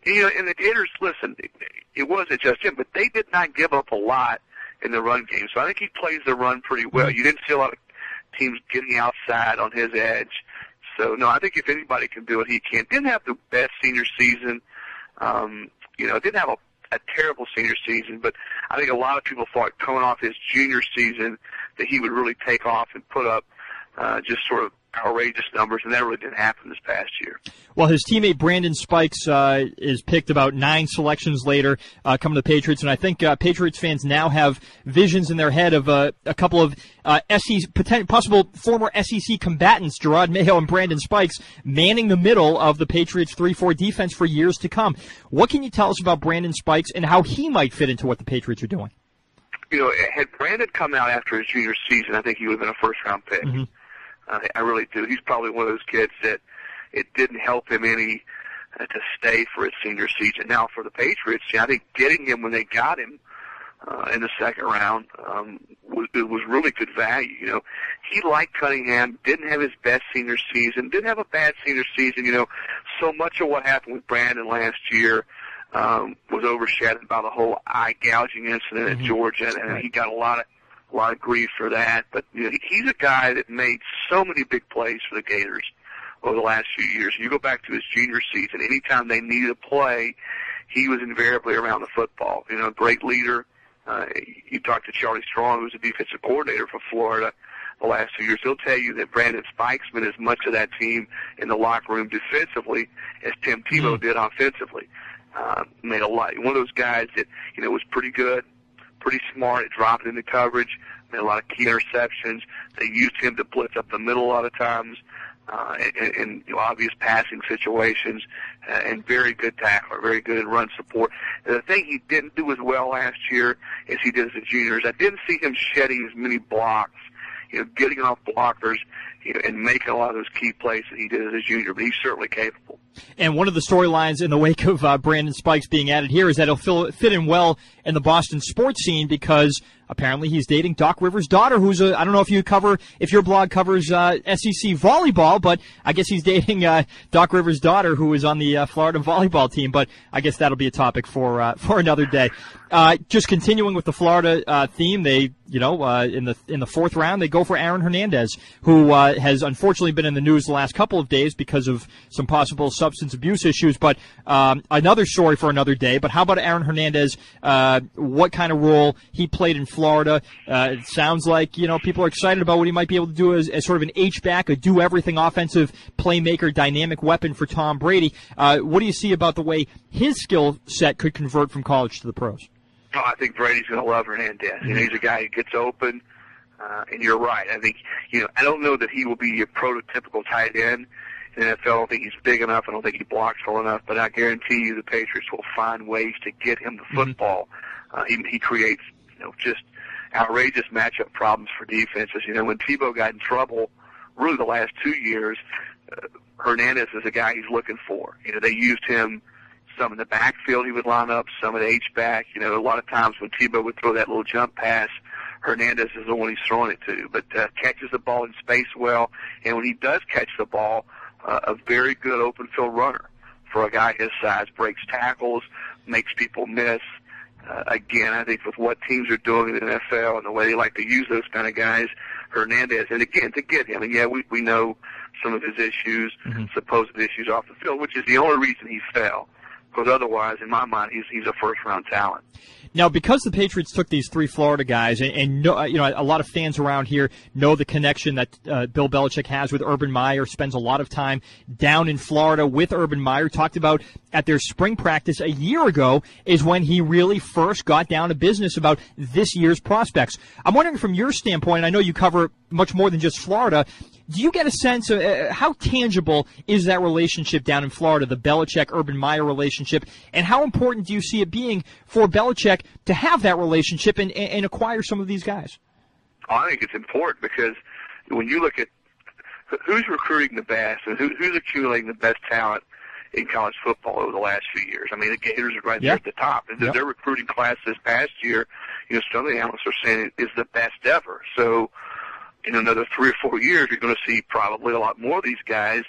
S13: You know, and the Gators, listen, it, it wasn't just him, but they did not give up a lot in the run game. So I think he plays the run pretty well. You didn't see a lot of teams getting outside on his edge. So, no, I think if anybody can do it, he can. Didn't have the best senior season. Um, you know, didn't have a, a terrible senior season, but I think a lot of people thought coming off his junior season that he would really take off and put up uh, just sort of outrageous numbers, and that really didn't happen this past year.
S3: Well, his teammate Brandon Spikes uh, is picked about nine selections later, uh, coming to the Patriots, and I think uh, Patriots fans now have visions in their head of uh, a couple of uh, S E C, potential, possible former S E C combatants, Gerard Mayo and Brandon Spikes, manning the middle of the Patriots three four defense for years to come. What can you tell us about Brandon Spikes and how he might fit into what the Patriots are doing?
S13: You know, had Brandon come out after his junior season, I think he would have been a first-round pick. Mm-hmm. Uh, I really do. He's probably one of those kids that it didn't help him any uh, to stay for his senior season. Now, for the Patriots, yeah, I think getting him when they got him uh, in the second round um, was, it was really good value. You know, he liked Cunningham, didn't have his best senior season, didn't have a bad senior season. You know, so much of what happened with Brandon last year um, was overshadowed by the whole eye gouging incident mm-hmm. at Georgia, and right. he got a lot of a lot of grief for that. But you know, he's a guy that made so many big plays for the Gators over the last few years. You go back to his junior season, anytime they needed a play, he was invariably around the football. You know, great leader. Uh, you talk to Charlie Strong, who's the defensive coordinator for Florida the last few years. He'll tell you that Brandon Spikes been as much of that team in the locker room defensively as Tim Tebow mm. did offensively. Uh, made a lot. One of those guys that, you know, was pretty good, pretty smart at dropping into coverage, made a lot of key interceptions. They used him to blitz up the middle a lot of times, uh, in, in you know, obvious passing situations, uh, and very good tackler, very good in run support. And the thing he didn't do as well last year as he did as a junior is I didn't see him shedding as many blocks, you know, getting off blockers, you know, and making a lot of those key plays that he did as a junior, but he's certainly capable.
S3: And one of the storylines in the wake of uh, Brandon Spikes being added here is that he'll fill, fit in well in the Boston sports scene because apparently he's dating Doc Rivers' daughter, who's a, I don't know if you cover, if your blog covers uh, S E C volleyball, but I guess he's dating uh, Doc Rivers' daughter, who is on the uh, Florida volleyball team, but I guess that'll be a topic for uh, for another day. Uh, just continuing with the Florida uh, theme, they, you know, uh, in the in the fourth round, they go for Aaron Hernandez, who uh, has unfortunately been in the news the last couple of days because of some possible substance abuse issues, but um, another story for another day. But how about Aaron Hernandez, uh, what kind of role he played in Florida? Uh, it sounds like, you know, people are excited about what he might be able to do as, as sort of an H-back, a do-everything offensive playmaker, dynamic weapon for Tom Brady. Uh, what do you see about the way his skill set could convert from college to the pros?
S13: Oh, I think Brady's going to love Hernandez. Mm-hmm. You know, he's a guy who gets open, uh, and you're right. I think, you know, I don't know that he will be a prototypical tight end in the N F L. I don't think he's big enough. I don't think he blocks well enough. But I guarantee you the Patriots will find ways to get him the football. Mm-hmm. Uh, he, he creates, you know, just outrageous matchup problems for defenses. You know, when Tebow got in trouble, really the last two years, uh, Hernandez is a guy he's looking for. You know, they used him some in the backfield he would line up, some at H-back. You know, a lot of times when Tebow would throw that little jump pass, Hernandez is the one he's throwing it to, but uh, catches the ball in space well. And when he does catch the ball, uh, a very good open field runner for a guy his size, breaks tackles, makes people miss. Uh, again, I think with what teams are doing in the N F L and the way they like to use those kind of guys, Hernandez, and again, to get him, and yeah, we, we know some of his issues, mm-hmm. supposed issues off the field, which is the only reason he fell. Because otherwise, in my mind, he's he's a first-round talent.
S3: Now, because the Patriots took these three Florida guys, and, and know, you know, a lot of fans around here know the connection that uh, Bill Belichick has with Urban Meyer, spends a lot of time down in Florida with Urban Meyer, talked about at their spring practice a year ago is when he really first got down to business about this year's prospects. I'm wondering from your standpoint, I know you cover much more than just Florida, do you get a sense of uh, how tangible is that relationship down in Florida, the Belichick-Urban Meyer relationship, and how important do you see it being for Belichick to have that relationship and, and acquire some of these guys?
S13: Oh, I think it's important because when you look at who's recruiting the best and who, who's accumulating the best talent in college football over the last few years. I mean, the Gators are right
S3: yep.
S13: there at the top. And
S3: yep.
S13: their recruiting class this past year, you know, some of the analysts are saying it is the best ever. So, in another three or four years, you're going to see probably a lot more of these guys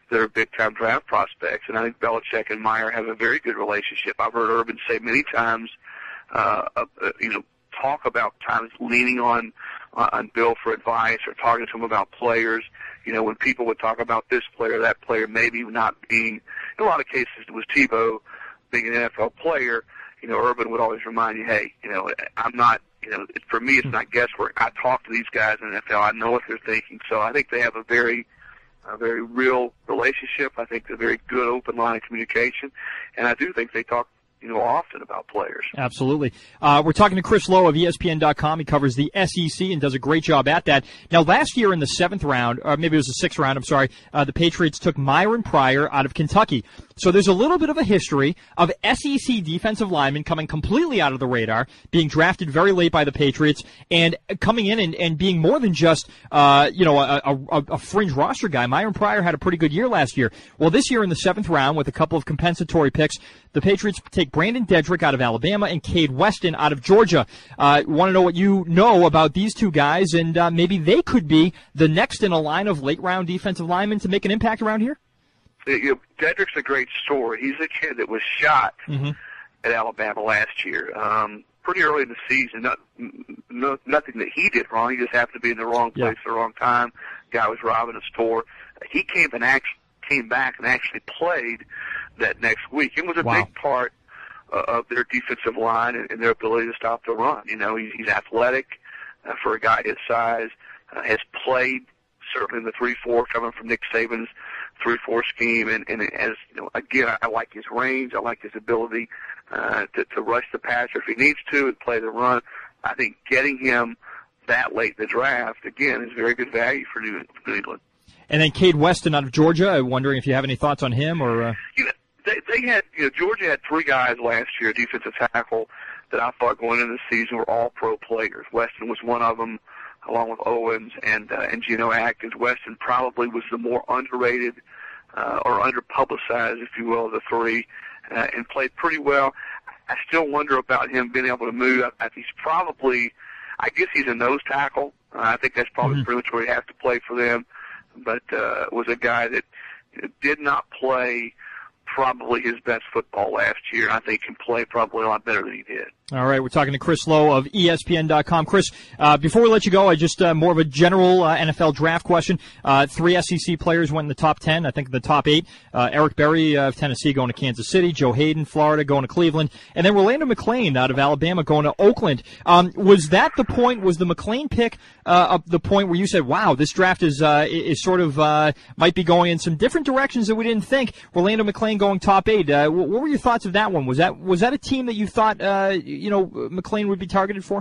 S13: that are big-time draft prospects. And I think Belichick and Meyer have a very good relationship. I've heard Urban say many times, uh, uh, you know, talk about times leaning on uh, on Bill for advice or talking to him about players. You know, when people would talk about this player, that player, maybe not being, in a lot of cases it was Tebow being an N F L player, you know, Urban would always remind you, hey, you know, I'm not, you know, it, for me it's not guesswork. I talk to these guys in the N F L. I know what they're thinking. So I think they have a very, a very real relationship. I think a very good open line of communication. And I do think they talk, you know, often about players.
S3: Absolutely. Uh, we're talking to Chris Lowe of E S P N dot com. He covers the S E C and does a great job at that. Now, last year in the seventh round, or maybe it was the sixth round, I'm sorry, uh, the Patriots took Myron Pryor out of Kentucky. So there's a little bit of a history of S E C defensive linemen coming completely out of the radar, being drafted very late by the Patriots, and coming in and, and being more than just, uh, you know, a, a, a fringe roster guy. Myron Pryor had a pretty good year last year. Well, this year in the seventh round, with a couple of compensatory picks, the Patriots take Brandon Dedrick out of Alabama and Cade Weston out of Georgia. Uh, want to know what you know about these two guys, and uh, maybe they could be the next in a line of late-round defensive linemen to make an impact around here?
S13: You know, Dedrick's a great story. He's a kid that was shot
S3: mm-hmm.
S13: at Alabama last year, um, pretty early in the season. Not, no, nothing that he did wrong. He just happened to be in the wrong place
S3: yeah.
S13: at the wrong time. Guy was robbing a store. He came and act, came back and actually played that next week. It was a
S3: wow.
S13: big part uh, of their defensive line and, and their ability to stop the run. You know, he's, he's athletic uh, for a guy his size. Uh, has played certainly in the three four coming from Nick Saban's three four scheme, and, and as you know, again, I, I like his range. I like his ability uh, to, to rush the passer if he needs to and play the run. I think getting him that late in the draft, again, is very good value for New, for New England.
S3: And then Cade Weston out of Georgia. I'm wondering if you have any thoughts on him or. Uh...
S13: You know, they, they had, you know, Georgia had three guys last year, defensive tackle, that I thought going into the season were all pro players. Weston was one of them, along with Owens and uh, and Geno Atkins. Weston probably was the more underrated uh, or underpublicized, if you will, of the three, uh, and played pretty well. I still wonder about him being able to move. I, I, he's probably, I guess he's a nose tackle. Uh, I think that's probably
S3: mm-hmm.
S13: pretty much where he has to play for them. But uh, was a guy that you know, did not play probably his best football last year. I think can play probably a lot better than he did.
S3: All right, we're talking to Chris Lowe of E S P N dot com. Chris, uh, before we let you go, I just uh, more of a general uh, N F L draft question. Uh, three S E C players went in the top ten. I think the top eight. Uh, Eric Berry of Tennessee going to Kansas City. Joe Hayden, Florida, going to Cleveland. And then Rolando McClain out of Alabama going to Oakland. Um, was that the point? Was the McClain pick uh, the point where you said, wow, this draft is uh, is sort of uh, might be going in some different directions that we didn't think? Rolando McClain going top eight. Uh, what were your thoughts of that one? Was that was that a team that you thought uh, you know, McClain would be targeted for?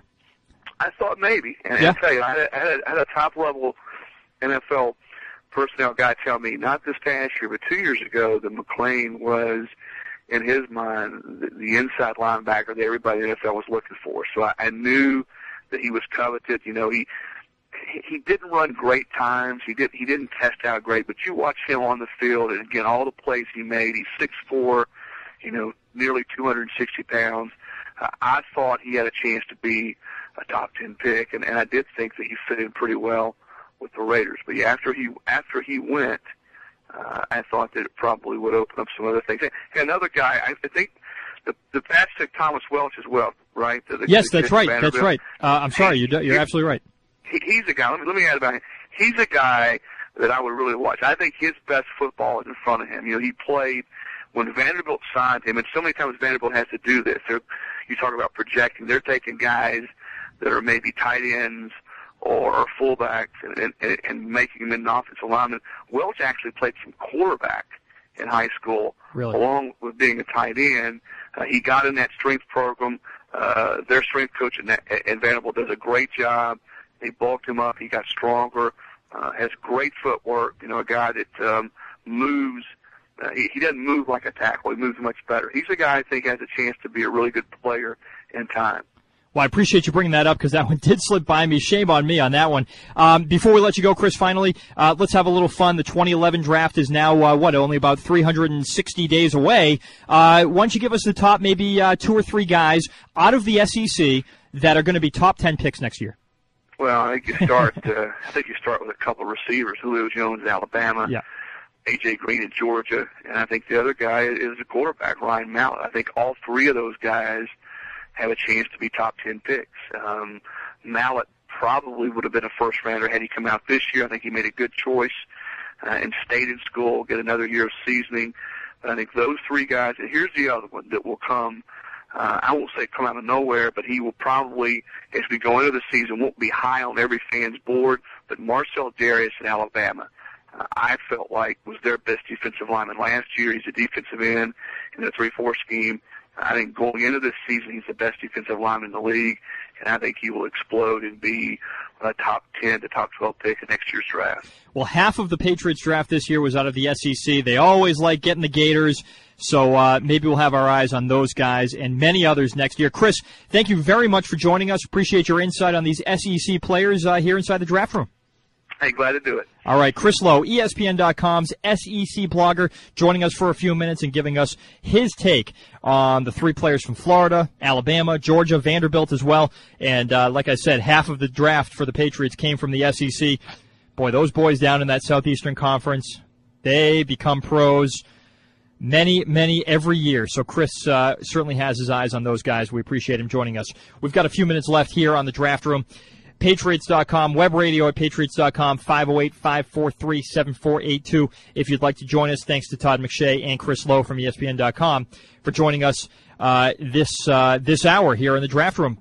S13: I thought maybe. And
S3: yeah.
S13: I'll tell you, I had, I, had, I had a top-level N F L personnel guy tell me, not this past year, but two years ago, that McClain was, in his mind, the, the inside linebacker that everybody in the N F L was looking for. So I, I knew that he was coveted. You know, he he didn't run great times. He, did, he didn't test out great, but you watch him on the field, and, again, all the plays he made, he's six four, you know, nearly two hundred sixty pounds. Uh, I thought he had a chance to be a top ten pick, and, and I did think that he fit in pretty well with the Raiders. But yeah, after he after he went, uh, I thought that it probably would open up some other things. And another guy, I think the the Pats took Thomas Welch as well, right? The, the,
S3: yes,
S13: the
S3: that's right. That's right. Uh, I'm sorry, you're, you're absolutely right.
S13: He, he's a guy. Let me let me add about him. He's a guy that I would really watch. I think his best football is in front of him. You know, he played when Vanderbilt signed him, and so many times Vanderbilt has to do this. They're, you talk about projecting. They're taking guys that are maybe tight ends or, or fullbacks and, and, and making them into offensive linemen. Welch actually played some quarterback in high school,
S3: really?
S13: Along with being a tight end. Uh, he got in that strength program. Uh, their strength coach at, at Vanderbilt does a great job. They bulked him up. He got stronger, uh, has great footwork, you know, a guy that um, moves. Uh, he, he doesn't move like a tackle. He moves much better. He's a guy I think has a chance to be a really good player in time.
S3: Well, I appreciate you bringing that up because that one did slip by me. Shame on me on that one. Um, before we let you go, Chris, finally, uh, let's have a little fun. The twenty eleven draft is now, uh, what, only about three hundred sixty days away. Uh, why don't you give us the top maybe uh, two or three guys out of the S E C that are going to be top ten picks next year?
S13: Well, I think you start. uh, I think you start with a couple of receivers. Julio Jones, Alabama.
S3: Yeah.
S13: A J Green at Georgia, and I think the other guy is the quarterback, Ryan Mallett. I think all three of those guys have a chance to be top ten picks. Um, Mallett probably would have been a first-rounder had he come out this year. I think he made a good choice uh, and stayed in school, get another year of seasoning. But I think those three guys, and here's the other one that will come, uh, I won't say come out of nowhere, but he will probably, as we go into the season, won't be high on every fan's board, but Marcel Darius in Alabama. I felt like was their best defensive lineman last year. He's a defensive end in a three four scheme. I think going into this season, he's the best defensive lineman in the league, and I think he will explode and be a top ten to top twelve pick in next year's draft.
S3: Well, half of the Patriots draft this year was out of the S E C. They always like getting the Gators, so uh, maybe we'll have our eyes on those guys and many others next year. Chris, thank you very much for joining us. Appreciate your insight on these S E C players uh, here inside the draft room.
S13: Hey, glad to do it.
S3: All right, Chris Lowe, E S P N dot com's S E C blogger, joining us for a few minutes and giving us his take on the three players from Florida, Alabama, Georgia, Vanderbilt as well. And uh, like I said, half of the draft for the Patriots came from the S E C. Boy, those boys down in that Southeastern Conference, they become pros many, many every year. So Chris uh, certainly has his eyes on those guys. We appreciate him joining us. We've got a few minutes left here on the draft room. Patriots dot com, web radio at Patriots dot com, five oh eight, five four three, seven four eight two. If you'd like to join us, thanks to Todd McShay and Chris Lowe from E S P N dot com for joining us uh, this uh, this hour here in the draft room.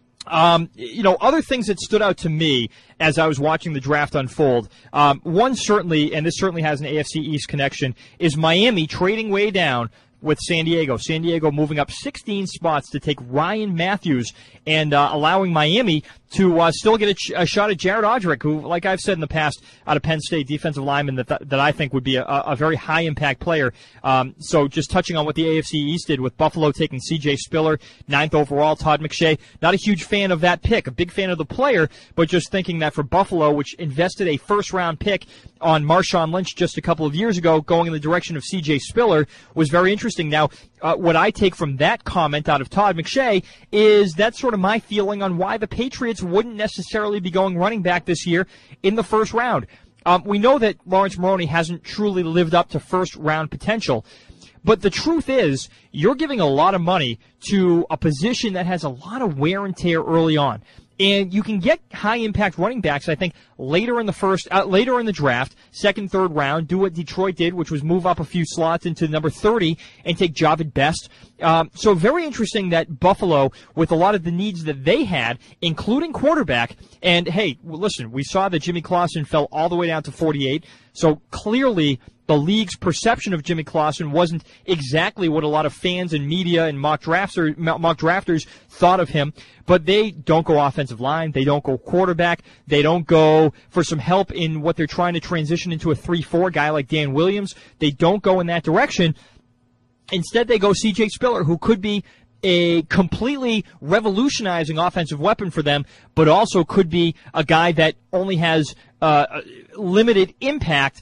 S3: Um, you know, other things that stood out to me as I was watching the draft unfold, um, one certainly, and this certainly has an A F C East connection, is Miami trading way down with San Diego. San Diego moving up sixteen spots to take Ryan Matthews and uh, allowing Miami to uh, still get a, ch- a shot at Jared Odrick, who, like I've said in the past, out of Penn State, defensive lineman that th- that I think would be a, a very high-impact player. Um, so just touching on what the A F C East did with Buffalo taking C J Spiller, ninth overall, Todd McShay. Not a huge fan of that pick, a big fan of the player, but just thinking that for Buffalo, which invested a first-round pick on Marshawn Lynch just a couple of years ago, going in the direction of C J Spiller, was very interesting. Now, uh, what I take from that comment out of Todd McShay is that's sort of my feeling on why the Patriots wouldn't necessarily be going running back this year in the first round. Um, we know that Lawrence Maroney hasn't truly lived up to first-round potential, but the truth is you're giving a lot of money to a position that has a lot of wear and tear early on. And you can get high-impact running backs, I think, later in the first, uh, later in the draft, second, third round. Do what Detroit did, which was move up a few slots into number thirty and take Javid Best. Um, so very interesting that Buffalo, with a lot of the needs that they had, including quarterback, and hey, listen, we saw that Jimmy Clausen fell all the way down to forty-eight. So clearly, the league's perception of Jimmy Clausen wasn't exactly what a lot of fans and media and mock drafters, mock drafters thought of him. But they don't go offensive line. They don't go quarterback. They don't go for some help in what they're trying to transition into a three four guy like Dan Williams. They don't go in that direction. Instead, they go C J Spiller, who could be a completely revolutionizing offensive weapon for them, but also could be a guy that only has uh, limited impact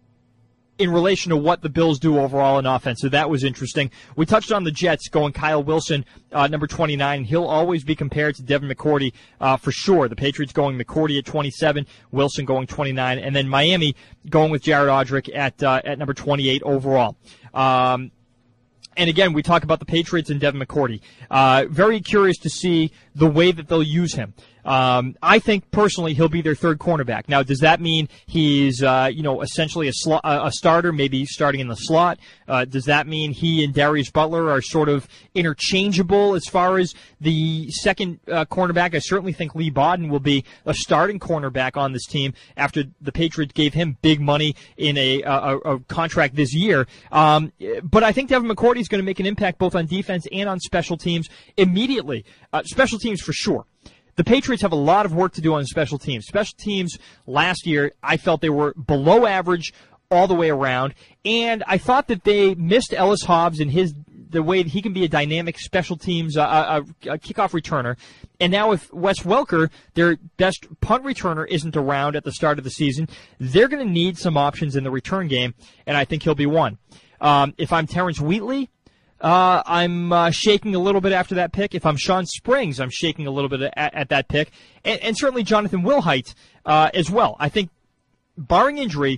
S3: in relation to what the Bills do overall in offense. So that was interesting. We touched on the Jets going Kyle Wilson, uh, number twenty-nine. He'll always be compared to Devin McCourty uh, for sure. The Patriots going McCourty at twenty-seven, Wilson going twenty-nine, and then Miami going with Jared Odrick at uh, at number twenty-eight overall. Um, And again, we talk about the Patriots and Devin McCourty. Uh, very curious to see the way that they'll use him. Um, I think personally he'll be their third cornerback. Now, does that mean he's uh, you know essentially a, sl- a starter, maybe starting in the slot? Uh, does that mean he and Darius Butler are sort of interchangeable as far as the second uh, cornerback? I certainly think Lee Bodden will be a starting cornerback on this team after the Patriots gave him big money in a, a, a contract this year. Um, but I think Devin McCourty is going to make an impact both on defense and on special teams immediately. Uh, special teams for sure. The Patriots have a lot of work to do on special teams. Special teams last year, I felt they were below average all the way around, and I thought that they missed Ellis Hobbs in his the way that he can be a dynamic special teams uh, a, a kickoff returner. And now if Wes Welker, their best punt returner, isn't around at the start of the season, they're going to need some options in the return game, and I think he'll be one. Um, if I'm Terrence Wheatley, Uh, I'm uh, shaking a little bit after that pick. If I'm Sean Springs, I'm shaking a little bit at, at that pick. And, and certainly Jonathan Wilhite uh, as well. I think, barring injury,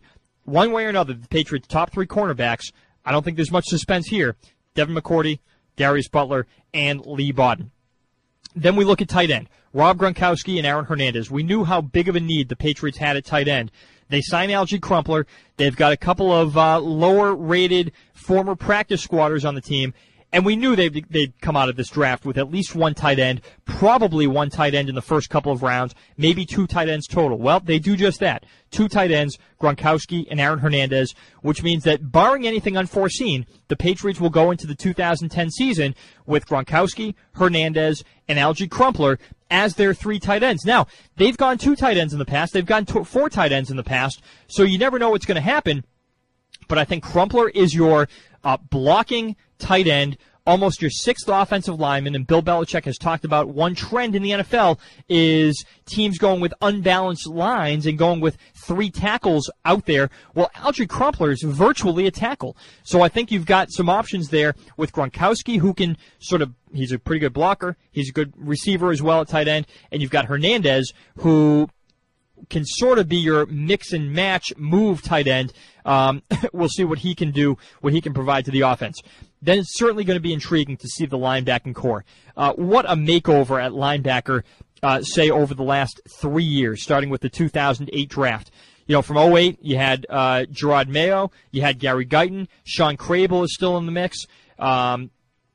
S3: one way or another, the Patriots' top three cornerbacks, I don't think there's much suspense here. Devin McCourty, Darius Butler, and Lee Bodden. Then we look at tight end. Rob Gronkowski and Aaron Hernandez. We knew how big of a need the Patriots had at tight end. They signed Algie Crumpler. They've got a couple of uh, lower-rated former practice squatters on the team. And we knew they'd, they'd come out of this draft with at least one tight end, probably one tight end in the first couple of rounds, maybe two tight ends total. Well, they do just that. Two tight ends, Gronkowski and Aaron Hernandez, which means that barring anything unforeseen, the Patriots will go into the two thousand ten season with Gronkowski, Hernandez, and Algie Crumpler as their three tight ends. Now, they've gone two tight ends in the past. They've gone two, four tight ends in the past, so you never know what's going to happen. But I think Crumpler is your uh, blocking tight end, almost your sixth offensive lineman, and Bill Belichick has talked about one trend in the N F L is teams going with unbalanced lines and going with three tackles out there. Well, Algie Crumpler is virtually a tackle. So I think you've got some options there with Gronkowski, who can sort of, he's a pretty good blocker, he's a good receiver as well at tight end, and you've got Hernandez, who can sort of be your mix and match move tight end. Um, we'll see what he can do, what he can provide to the offense. Then it's certainly going to be intriguing to see the linebacking core. Uh, what a makeover at linebacker, uh, say, over the last three years, starting with the two thousand eight draft. You know, from oh eight, you had uh, Gerard Mayo, you had Gary Guyton, Sean Crable is still in the mix. Um,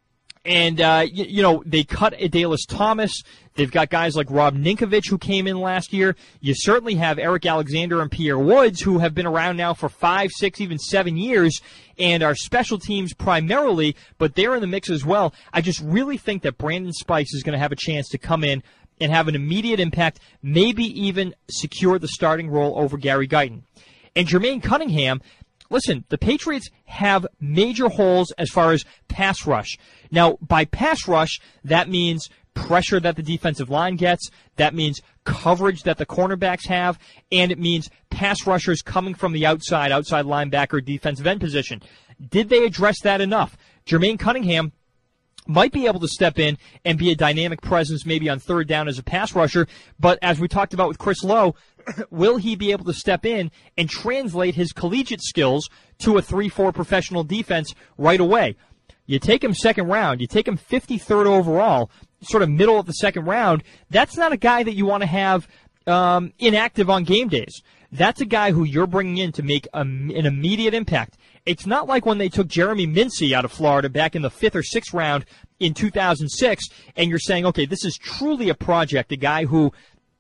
S3: And, uh, you, you know, they cut Adalys Thomas. They've got guys like Rob Ninkovich who came in last year. You certainly have Eric Alexander and Pierre Woods who have been around now for five, six, even seven years and are special teams primarily, but they're in the mix as well. I just really think that Brandon Spikes is going to have a chance to come in and have an immediate impact, maybe even secure the starting role over Gary Guyton. And Jermaine Cunningham, listen, the Patriots have major holes as far as pass rush. Now, by pass rush, that means pressure that the defensive line gets, that means coverage that the cornerbacks have, and it means pass rushers coming from the outside, outside linebacker, defensive end position. Did they address that enough? Jermaine Cunningham might be able to step in and be a dynamic presence maybe on third down as a pass rusher, but as we talked about with Chris Lowe, will he be able to step in and translate his collegiate skills to a three four professional defense right away? You take him second round, you take him fifty-third overall, sort of middle of the second round, that's not a guy that you want to have um, inactive on game days. That's a guy who you're bringing in to make a, an immediate impact. It's not like when they took Jeremy Mincey out of Florida back in the fifth or sixth round in two thousand six, and you're saying, okay, this is truly a project, a guy who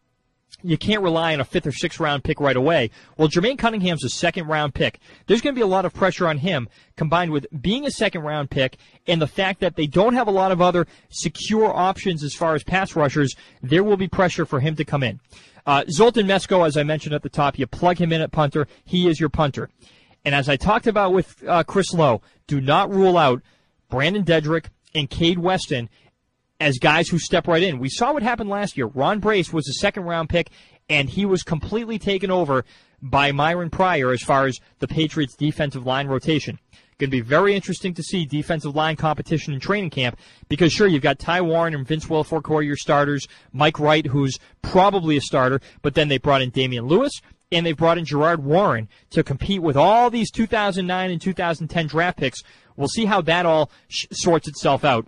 S3: you can't rely on a fifth or sixth round pick right away. Well, Jermaine Cunningham's a second round pick. There's going to be a lot of pressure on him, combined with being a second round pick and the fact that they don't have a lot of other secure options as far as pass rushers. There will be pressure for him to come in. Uh, Zoltan Mesko, as I mentioned at the top, you plug him in at punter. He is your punter. And as I talked about with uh, Chris Lowe, do not rule out Brandon Dedrick and Cade Weston as guys who step right in. We saw what happened last year. Ron Brace was a second-round pick, and he was completely taken over by Myron Pryor as far as the Patriots' defensive line rotation. Going to be very interesting to see defensive line competition in training camp because, sure, you've got Ty Warren and Vince Wilfork, who are your starters, Mike Wright, who's probably a starter, but then they brought in Damian Lewis, and they've brought in Gerard Warren to compete with all these two thousand nine and two thousand ten draft picks. We'll see how that all sh- sorts itself out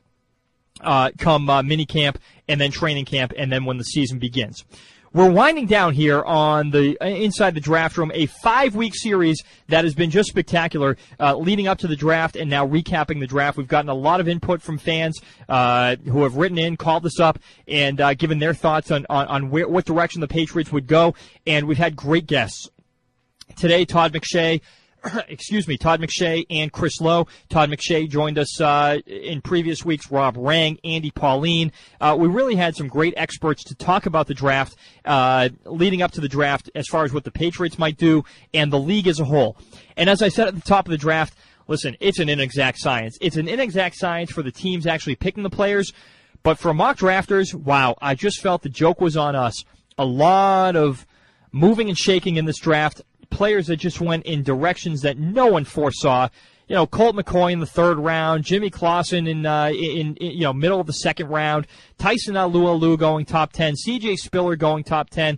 S3: uh, come uh, minicamp and then training camp and then when the season begins. We're winding down here on the uh, Inside the Draft Room, a five-week series that has been just spectacular, uh, leading up to the draft and now recapping the draft. We've gotten a lot of input from fans uh, who have written in, called us up, and uh, given their thoughts on, on, on where, what direction the Patriots would go, and we've had great guests. Today, Todd McShay, excuse me, Todd McShay and Chris Lowe. Todd McShay joined us uh, in previous weeks, Rob Rang, Andy Pauline. Uh, we really had some great experts to talk about the draft, uh, leading up to the draft as far as what the Patriots might do and the league as a whole. And as I said at the top of the draft, listen, it's an inexact science. It's an inexact science for the teams actually picking the players, but for mock drafters, wow, I just felt the joke was on us. A lot of moving and shaking in this draft. Players that just went in directions that no one foresaw. You know, Colt McCoy in the third round, Jimmy Clausen in, uh, in, in you know middle of the second round, Tyson Alualu going top ten, C J Spiller going top ten.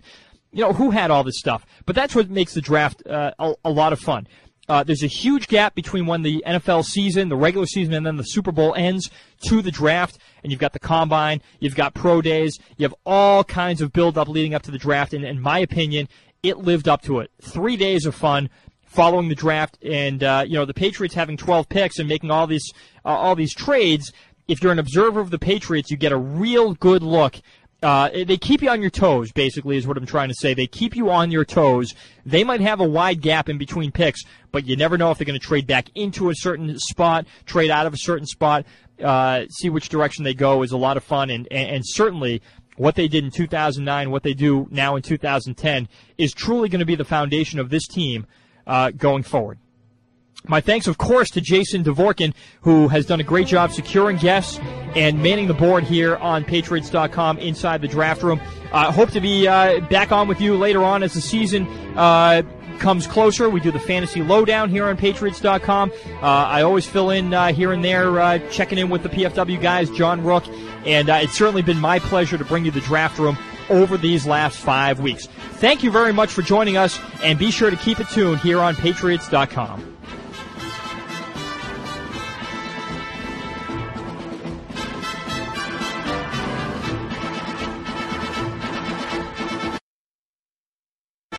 S3: you know, who had all this stuff? But that's what makes the draft uh, a, a lot of fun. Uh, there's a huge gap between when the N F L season, the regular season, and then the Super Bowl ends to the draft. And you've got the combine, you've got pro days, you have all kinds of build-up leading up to the draft. And in my opinion, it lived up to it. Three days of fun following the draft, and uh, you know, the Patriots having twelve picks and making all these uh, all these trades. If you're an observer of the Patriots, you get a real good look. Uh, they keep you on your toes, basically, is what I'm trying to say. They keep you on your toes. They might have a wide gap in between picks, but you never know if they're going to trade back into a certain spot, trade out of a certain spot, uh, see which direction they go is a lot of fun. And, and, and certainly what they did in two thousand nine, what they do now in two thousand ten, is truly going to be the foundation of this team uh, going forward. My thanks, of course, to Jason Dvorkin, who has done a great job securing guests and manning the board here on Patriots dot com inside the draft room. I uh, hope to be uh, back on with you later on as the season uh, comes closer. We do the fantasy lowdown here on Patriots dot com. Uh, I always fill in uh, here and there, uh, checking in with the P F W guys, John Rook, and uh, it's certainly been my pleasure to bring you the draft room over these last five weeks. Thank you very much for joining us, and be sure to keep it tuned here on Patriots dot com.